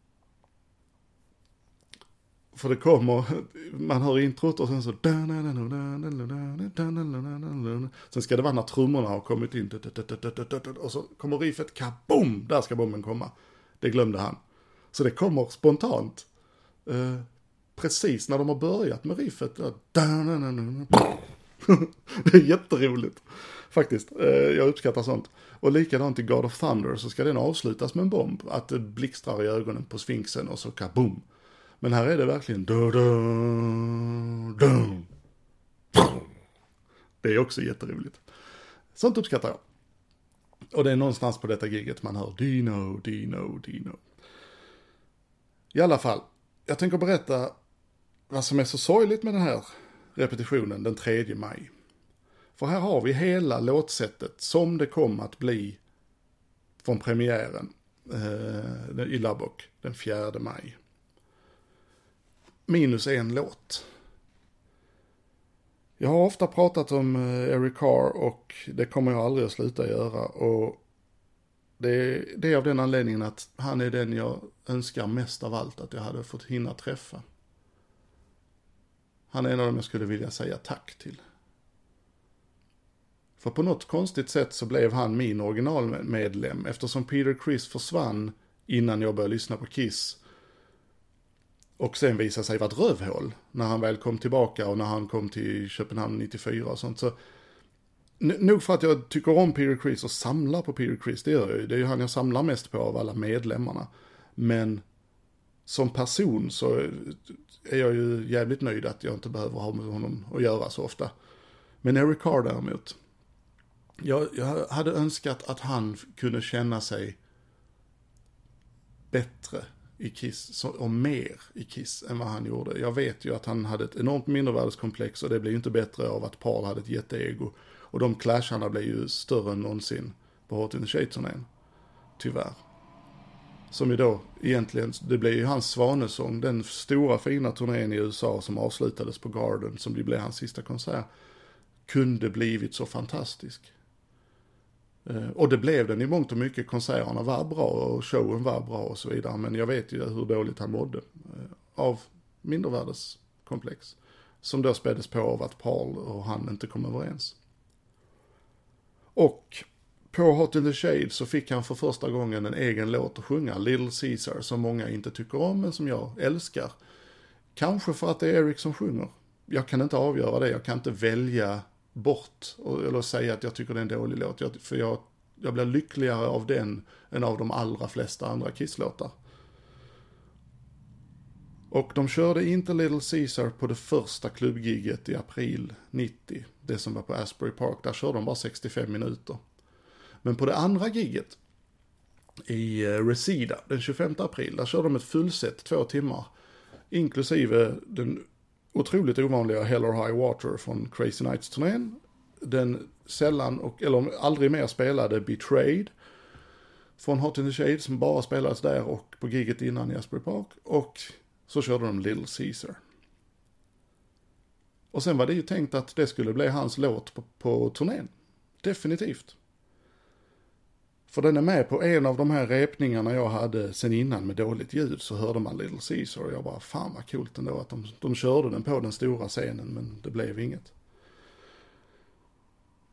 för det kommer, man hör introt och sen så sen ska det vara när trummorna har kommit in och så kommer riffet, kaboom, där ska bomben komma. Det glömde han. Så det kommer spontant. Uh, precis när de har börjat med riffet. Det är jätteroligt. Faktiskt, jag uppskattar sånt. Och likadant i God of Thunder så ska den avslutas med en bomb. Att det blixtrar i ögonen på Sphinxen och så kaboom. Men här är det verkligen det är också jätteroligt. Sånt uppskattar jag. Och det är någonstans på detta giget man hör Dino, Dino, Dino. I alla fall, jag tänker berätta vad som är så sorgligt med den här repetitionen den tredje maj. För här har vi hela låtsättet som det kom att bli från premiären eh, i Lubbock den fjärde maj. Minus en låt. Jag har ofta pratat om Eric Carr och det kommer jag aldrig att sluta göra. Och det är, det är av den anledningen att han är den jag önskar mest av allt att jag hade fått hinna träffa. Han är en av dem jag skulle vilja säga tack till. För på något konstigt sätt så blev han min originalmedlem eftersom Peter Criss försvann innan jag började lyssna på Kiss. Och sen visade sig vara ett rövhål när han väl kom tillbaka och när han kom till Köpenhamn nittiofyra och sånt. Så nog för att jag tycker om Peter Criss och samlar på Peter Criss, det gör jag ju. Det är ju han jag samlar mest på av alla medlemmarna. Men som person så är jag ju jävligt nöjd att jag inte behöver ha med honom att göra så ofta. Men Eric Carr däremot. Jag, jag hade önskat att han kunde känna sig bättre i Kiss och mer i Kiss än vad han gjorde. Jag vet ju att han hade ett enormt mindervärdeskomplex och det blev ju inte bättre av att Paul hade ett jätteego. Och de clasharna blev ju större än någonsin på Hot in the Shade-turnén. Tyvärr. Som ju då egentligen, det blev ju hans svanesång, den stora fina turnén i U S A som avslutades på Garden, som det blev hans sista konsert, kunde blivit så fantastisk. Och det blev den i mångt och mycket. Konserterna var bra och showen var bra och så vidare. Men jag vet ju hur dåligt han mådde av mindervärdeskomplex. Som då späddes på av att Paul och han inte kom överens. Och på Hot in the Shade så fick han för första gången en egen låt att sjunga, Little Caesar, som många inte tycker om men som jag älskar. Kanske för att det är Eric som sjunger. Jag kan inte avgöra det, jag kan inte välja bort eller säga att jag tycker det är en dålig låt. Jag, för jag, jag blir lyckligare av den än av de allra flesta andra Kiss-låtar. Och de körde inte Little Caesar på det första klubbgiget i april nittio. Det som var på Asbury Park. Där körde de bara sextiofem minuter. Men på det andra giget i Reseda den tjugofemte april. Där körde de ett fullset två timmar. Inklusive den otroligt ovanliga Hell or High Water från Crazy Nights-turnén. Den sällan och eller aldrig mer spelade Betrayed från Hot in the Shade som bara spelades där och på giget innan i Asbury Park. Och så körde de Little Caesar. Och sen var det ju tänkt att det skulle bli hans låt på, på turnén. Definitivt. För den är med på en av de här repningarna jag hade sen innan med dåligt ljud, så hörde man Little Caesar och jag bara, fan vad coolt ändå att de, de körde den på den stora scenen, men det blev inget.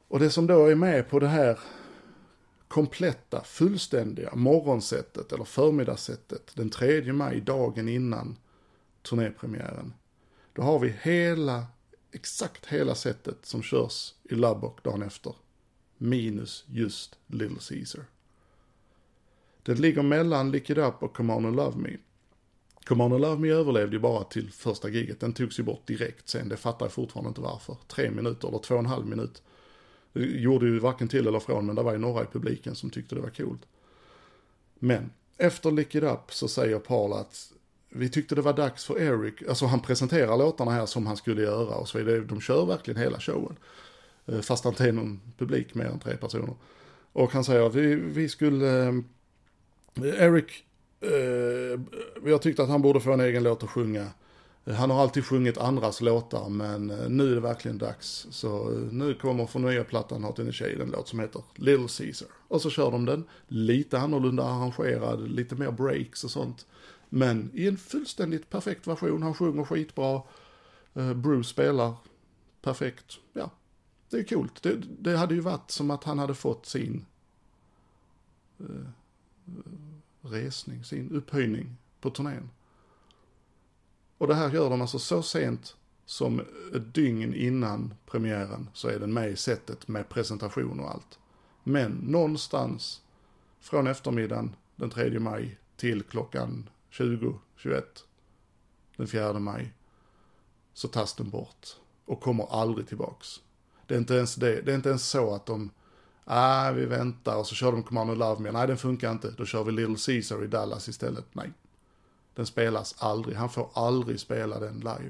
Och det som då är med på det här kompletta, fullständiga morgonsättet eller förmiddagssättet den tredje maj, dagen innan turnépremiären. Då har vi hela, exakt hela sättet som körs i Lubbock dagen efter. Minus just Little Caesar. Den ligger mellan Lick It Up och Come On and Love Me. Come On and Love Me överlevde ju bara till första giget. Den togs ju bort direkt sen. Det fattar jag fortfarande inte varför. Tre minuter eller två och en halv minut. Det gjorde ju varken till eller från, men det var ju några i publiken som tyckte det var coolt. Men efter Lick It Up så säger Paul att vi tyckte det var dags för Eric. Alltså han presenterar låtarna här som han skulle göra och så vidare. De kör verkligen hela showen. Fast han inte är någon publik mer än tre personer. Och han säger att vi, vi skulle... Eh, Eric, eh, vi har tyckt att han borde få en egen låt att sjunga. Han har alltid sjungit andras låtar, men nu är det verkligen dags. Så nu kommer från nya plattan Hot in the Shade en låt som heter Little Caesar. Och så kör de den, lite annorlunda arrangerad, lite mer breaks och sånt. Men i en fullständigt perfekt version. Han sjunger skitbra, Bruce spelar perfekt. Ja, det är coolt. Det, det hade ju varit som att han hade fått sin uh, resning, sin upphöjning på turnén. Och det här gör de alltså så sent som ett dygn innan premiären, så är den med i sättet med presentation och allt. Men någonstans från eftermiddagen den tredje maj till klockan tjugo tjugoett den fjärde maj så tas den bort och kommer aldrig tillbaks. Det är inte ens det. Det är inte ens så att de ah, vi väntar och så kör de Come On and Love Me. Nej, den funkar inte. Då kör vi Little Caesar i Dallas istället. Nej. Den spelas aldrig. Han får aldrig spela den live.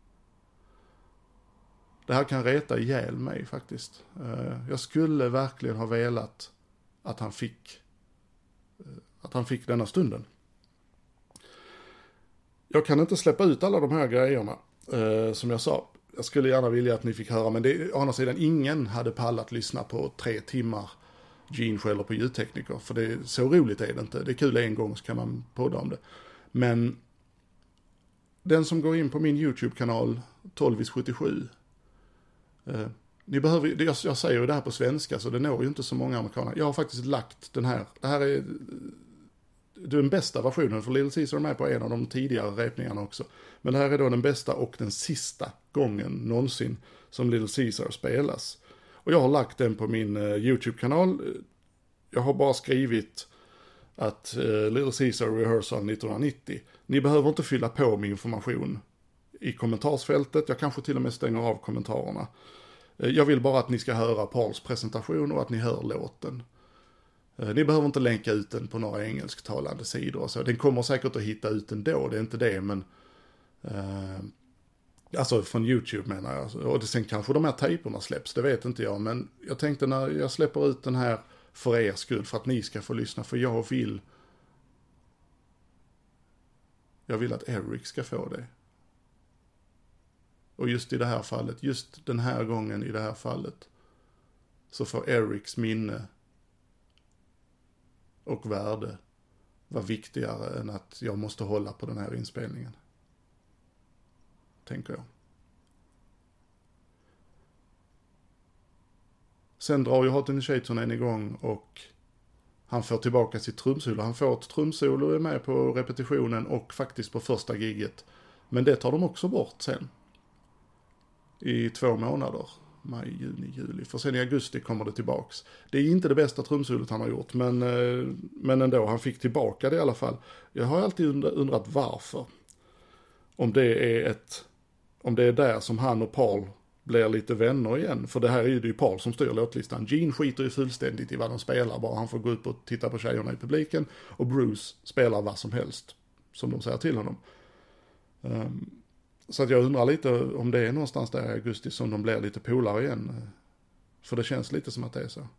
Det här kan reta ihjäl mig faktiskt. Jag skulle verkligen ha velat att han fick att han fick denna stunden. Jag kan inte släppa ut alla de här grejerna som jag sa. Jag skulle gärna vilja att ni fick höra, men det, å andra sidan ingen hade pallat lyssna på tre timmar Gene skäller på ljudtekniker, för det, så roligt är det inte. Det är kul en gång så kan man podda om det. Men den som går in på min YouTube-kanal tolv sjuttiosju, eh, ni behöver, jag, jag säger ju det här på svenska så det når ju inte så många amerikaner. Jag har faktiskt lagt den här, det här är den bästa versionen, för Little Caesar är med på en av de tidigare repningarna också. Men det här är då den bästa och den sista gången någonsin som Little Caesar spelas. Och jag har lagt den på min uh, YouTube-kanal. Jag har bara skrivit att uh, Little Caesar Rehearsal nittonhundranittio. Ni behöver inte fylla på med information i kommentarsfältet. Jag kanske till och med stänger av kommentarerna. Uh, jag vill bara att ni ska höra Pauls presentation och att ni hör låten. Ni behöver inte länka ut den på några engelsktalande sidor. Så den kommer säkert att hitta ut den då, det är inte det, men eh, alltså från YouTube menar jag. Och sen kanske de här tejperna släpps, det vet inte jag, men jag tänkte när jag släpper ut den här för er skull, för att ni ska få lyssna, för jag vill jag vill att Eric ska få det. Och just i det här fallet, just den här gången i det här fallet, så får Erics minne och värde var viktigare än att jag måste hålla på den här inspelningen. Tänker jag. Sen drar ju Hot in the Shade-turnén igång och han får tillbaka sitt trumsolo. Han får ett trumsolo med på repetitionen och faktiskt på första giget. Men det tar de också bort sen. I två månader. Maj, juni, juli. För sen i augusti kommer det tillbaks. Det är inte det bästa trumsolot han har gjort. Men, men ändå, han fick tillbaka det i alla fall. Jag har alltid undrat varför. Om det är ett... Om det är där som han och Paul blir lite vänner igen. För det här är ju, det är ju Paul som styr låtlistan. Gene skiter ju fullständigt i vad de spelar. Bara han får gå upp och titta på tjejerna i publiken. Och Bruce spelar vad som helst. Som de säger till honom. Um, Så att jag undrar lite om det är någonstans där i augusti som de blir lite polare igen. För det känns lite som att det är så.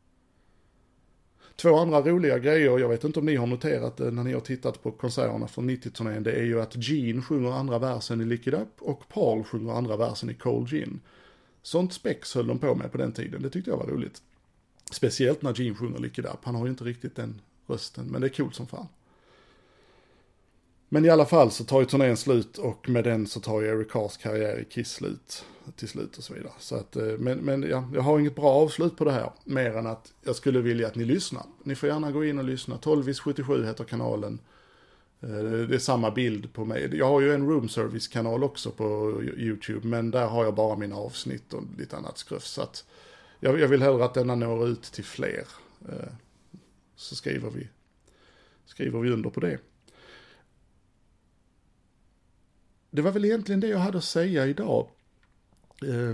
Två andra roliga grejer, jag vet inte om ni har noterat det när ni har tittat på konserterna från nittio-turnén. Det är ju att Gene sjunger andra versen i Lick It Up och Paul sjunger andra versen i Cold Gin. Sånt spex höll de på med på den tiden, det tyckte jag var roligt. Speciellt när Gene sjunger Lick It Up, han har ju inte riktigt den rösten, men det är coolt som fan. Men i alla fall så tar ju turnén slut och med den så tar ju Eric Carrs karriär i Kiss slut till slut och så vidare. Så att, men men ja, jag har inget bra avslut på det här, mer än att jag skulle vilja att ni lyssnar. Ni får gärna gå in och lyssna. tolv sjuttiosju heter kanalen. Det är samma bild på mig. Jag har ju en room service-kanal också på YouTube, men där har jag bara mina avsnitt och lite annat skruff. Så att jag, jag vill hellre att denna når ut till fler. Så skriver vi, skriver vi under på det. Det var väl egentligen det jag hade att säga idag. Uh,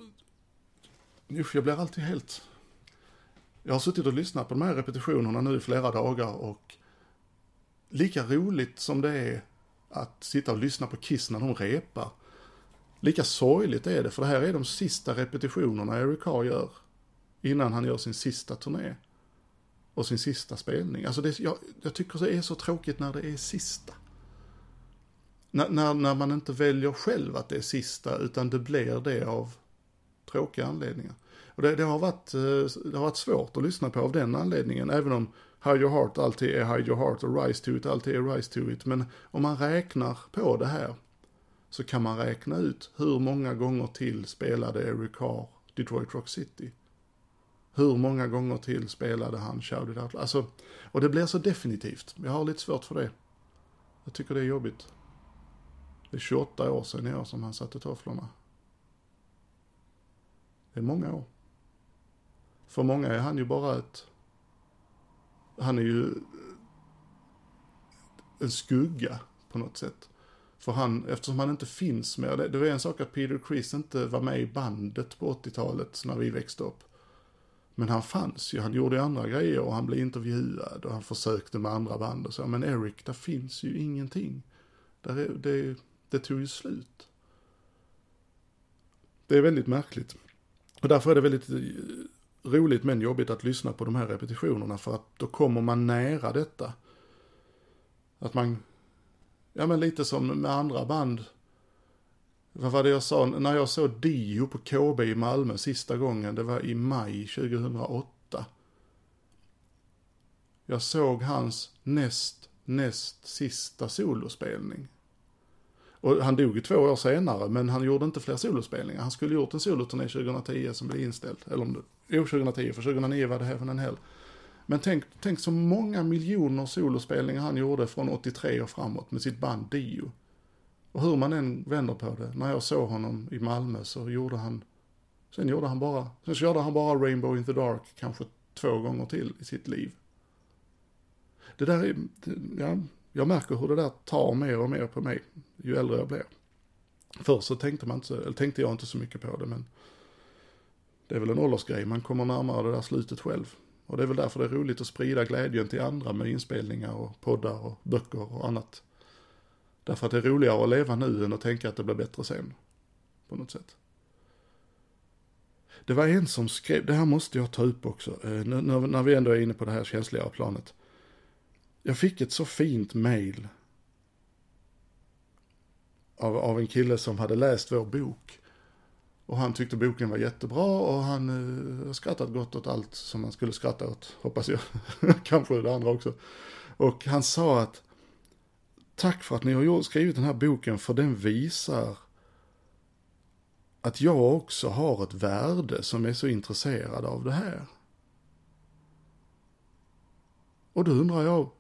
jag blir alltid helt... Jag har suttit och lyssnat på de här repetitionerna nu i flera dagar och lika roligt som det är att sitta och lyssna på Kiss när de repar, lika sorgligt är det, för det här är de sista repetitionerna Eric Carr gör innan han gör sin sista turné och sin sista spelning. Alltså det, jag, jag tycker det är så tråkigt när det är sista. När, när, när man inte väljer själv att det är sista, utan det blir det av tråkiga anledningar. Och det, det, har varit, det har varit svårt att lyssna på av den anledningen, även om Hide Your Heart alltid är Hide Your Heart och Rise to It alltid är Rise to It. Men om man räknar på det här så kan man räkna ut hur många gånger till spelade Eric Carr Detroit Rock City. Hur många gånger till spelade han Shout It Out. Alltså, och det blir så definitivt. Jag har lite svårt för det. Jag tycker det är jobbigt. Det är tjugoåtta år sedan jag som han satte tofflorna. Det är många år. För många är han ju bara ett... Han är ju en skugga på något sätt. För han, eftersom han inte finns med. Det, det var en sak att Peter Criss inte var med i bandet på åttiotalet när vi växte upp. Men han fanns ju, han gjorde andra grejer och han blev intervjuad och han försökte med andra band och så. Men Eric, där finns ju ingenting. Där är, det, det tog ju slut. Det är väldigt märkligt. Och därför är det väldigt roligt men jobbigt att lyssna på de här repetitionerna, för att då kommer man nära detta. Att man, ja men lite som med andra band. Vad var det jag sa? När jag såg Dio på K B i Malmö sista gången, det var i maj tjugohundraåtta. Jag såg hans näst, näst sista solospelning. Och han dog ju två år senare, men han gjorde inte fler solospelningar. Han skulle gjort en soloturné tjugohundratio som blev inställd. Eller om det, jo, tjugohundratio, för tjugohundranio var det Heaven and Hell. Men tänk, tänk så många miljoner solospelningar han gjorde från åttiotre och framåt med sitt band Dio. Och hur man än vänder på det, när jag såg honom i Malmö så gjorde han, sen gjorde han bara, sen körde han bara Rainbow in the Dark kanske två gånger till i sitt liv. Det där är, ja, jag märker hur det där tar mer och mer på mig ju äldre jag blir. Förr så tänkte man inte, eller tänkte jag inte så mycket på det, men det är väl en åldersgrej, man kommer närmare det där slutet själv. Och det är väl därför det är roligt att sprida glädjen till andra med inspelningar och poddar och böcker och annat. Därför att det är roligare att leva nu än att tänka att det blir bättre sen. På något sätt. Det var en som skrev, det här måste jag ta upp också, eh, när, när vi ändå är inne på det här känsliga planet. Jag fick ett så fint mail av, av en kille som hade läst vår bok. Och han tyckte boken var jättebra och han eh, skrattat gott åt allt som man skulle skratta åt, hoppas jag. Kanske det andra också. Och han sa att tack för att ni har skrivit den här boken, för den visar att jag också har ett värde som är så intresserad av det här. Och då undrar jag,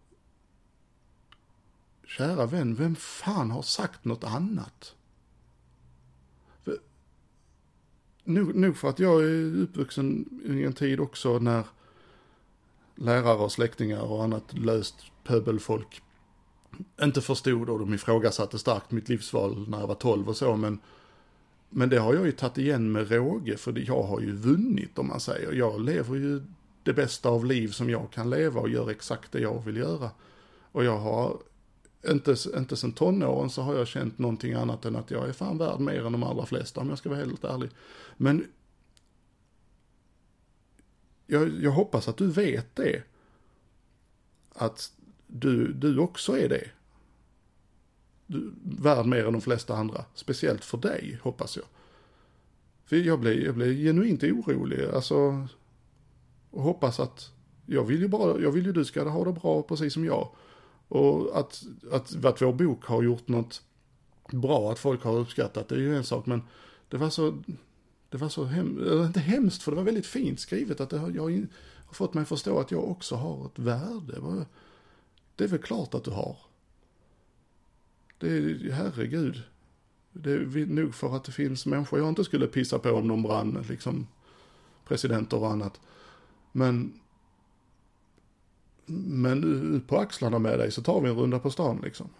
kära vän, vem fan har sagt något annat? För, nog, nog för att jag är uppvuxen i en tid också när lärare och släktingar och annat löst pöbelfolk inte förstod, och de ifrågasatte starkt mitt livsval när jag var tolv och så, men, men det har jag ju tagit igen med råge, för jag har ju vunnit, om man säger. Jag lever ju det bästa av liv som jag kan leva och gör exakt det jag vill göra. Och jag har inte, inte sedan tonåren så har jag känt någonting annat än att jag är fan värd mer än de allra flesta, om jag ska vara helt ärlig. Men jag, jag hoppas att du vet det. Att du, du också är det. Du, värd mer än de flesta andra. Speciellt för dig, hoppas jag. För jag blir, jag blir genuint orolig. Alltså, och hoppas att jag vill ju bara, jag vill ju du ska ha det bra precis som jag. Och att, att, att vår bok har gjort något bra, att folk har uppskattat, det är ju en sak, men det var så, det var så hem, inte hemskt, för det var väldigt fint skrivet, att det har, jag har fått mig att förstå att jag också har ett värde. Det är väl klart att du har. Det är, herregud. Det är nog för att det finns människor jag inte skulle pissa på om de brann, liksom presidenter och annat. Men men ut på axlarna med dig så tar vi en runda på stan liksom.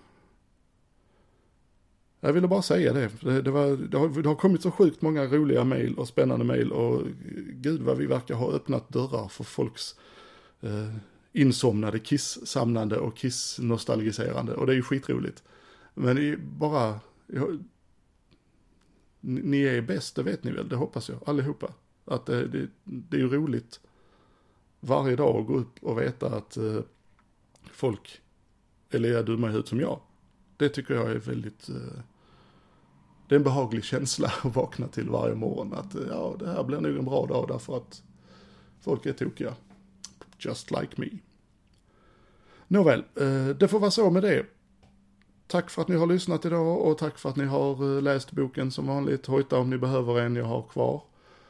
Jag ville bara säga det. Det, det, var, det, har, det har kommit så sjukt många roliga mejl och spännande mejl, och gud vad vi verkar ha öppnat dörrar för folks eh, insomnade kiss-samlande och kiss-nostalgiserande, och det är ju skitroligt. Men bara, jag, ni är bäst, det vet ni väl, det hoppas jag, allihopa. Att det, det, det är ju roligt varje dag att gå upp och veta att eh, folk är lika dumma i huvudet som jag. Det tycker jag är väldigt, eh, det är en behaglig känsla att vakna till varje morgon. Att eh, ja, det här blir nog en bra dag därför att folk är tokiga. Just like me. Nåväl, eh, det får vara så med det. Tack för att ni har lyssnat idag, och tack för att ni har eh, läst boken som vanligt. Hojta om ni behöver en, jag har kvar.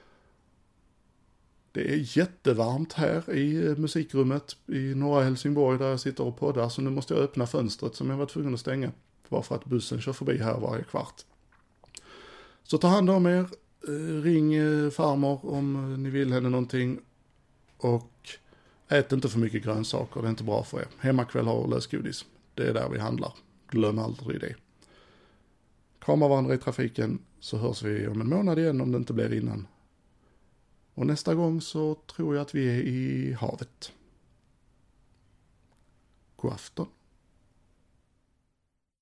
Det är jättevarmt här i musikrummet i norra Helsingborg där jag sitter och poddar, så nu måste jag öppna fönstret som jag var tvungen att stänga, bara för att bussen kör förbi här varje kvart. Så ta hand om er, ring farmor om ni vill henne någonting, och ät inte för mycket grönsaker, det är inte bra för er. Hemmakväll har lösgodis, det är där vi handlar, glöm aldrig det. Krama varandra i trafiken, så hörs vi om en månad igen om det inte blir innan. Och nästa gång så tror jag att vi är i havet. God afton.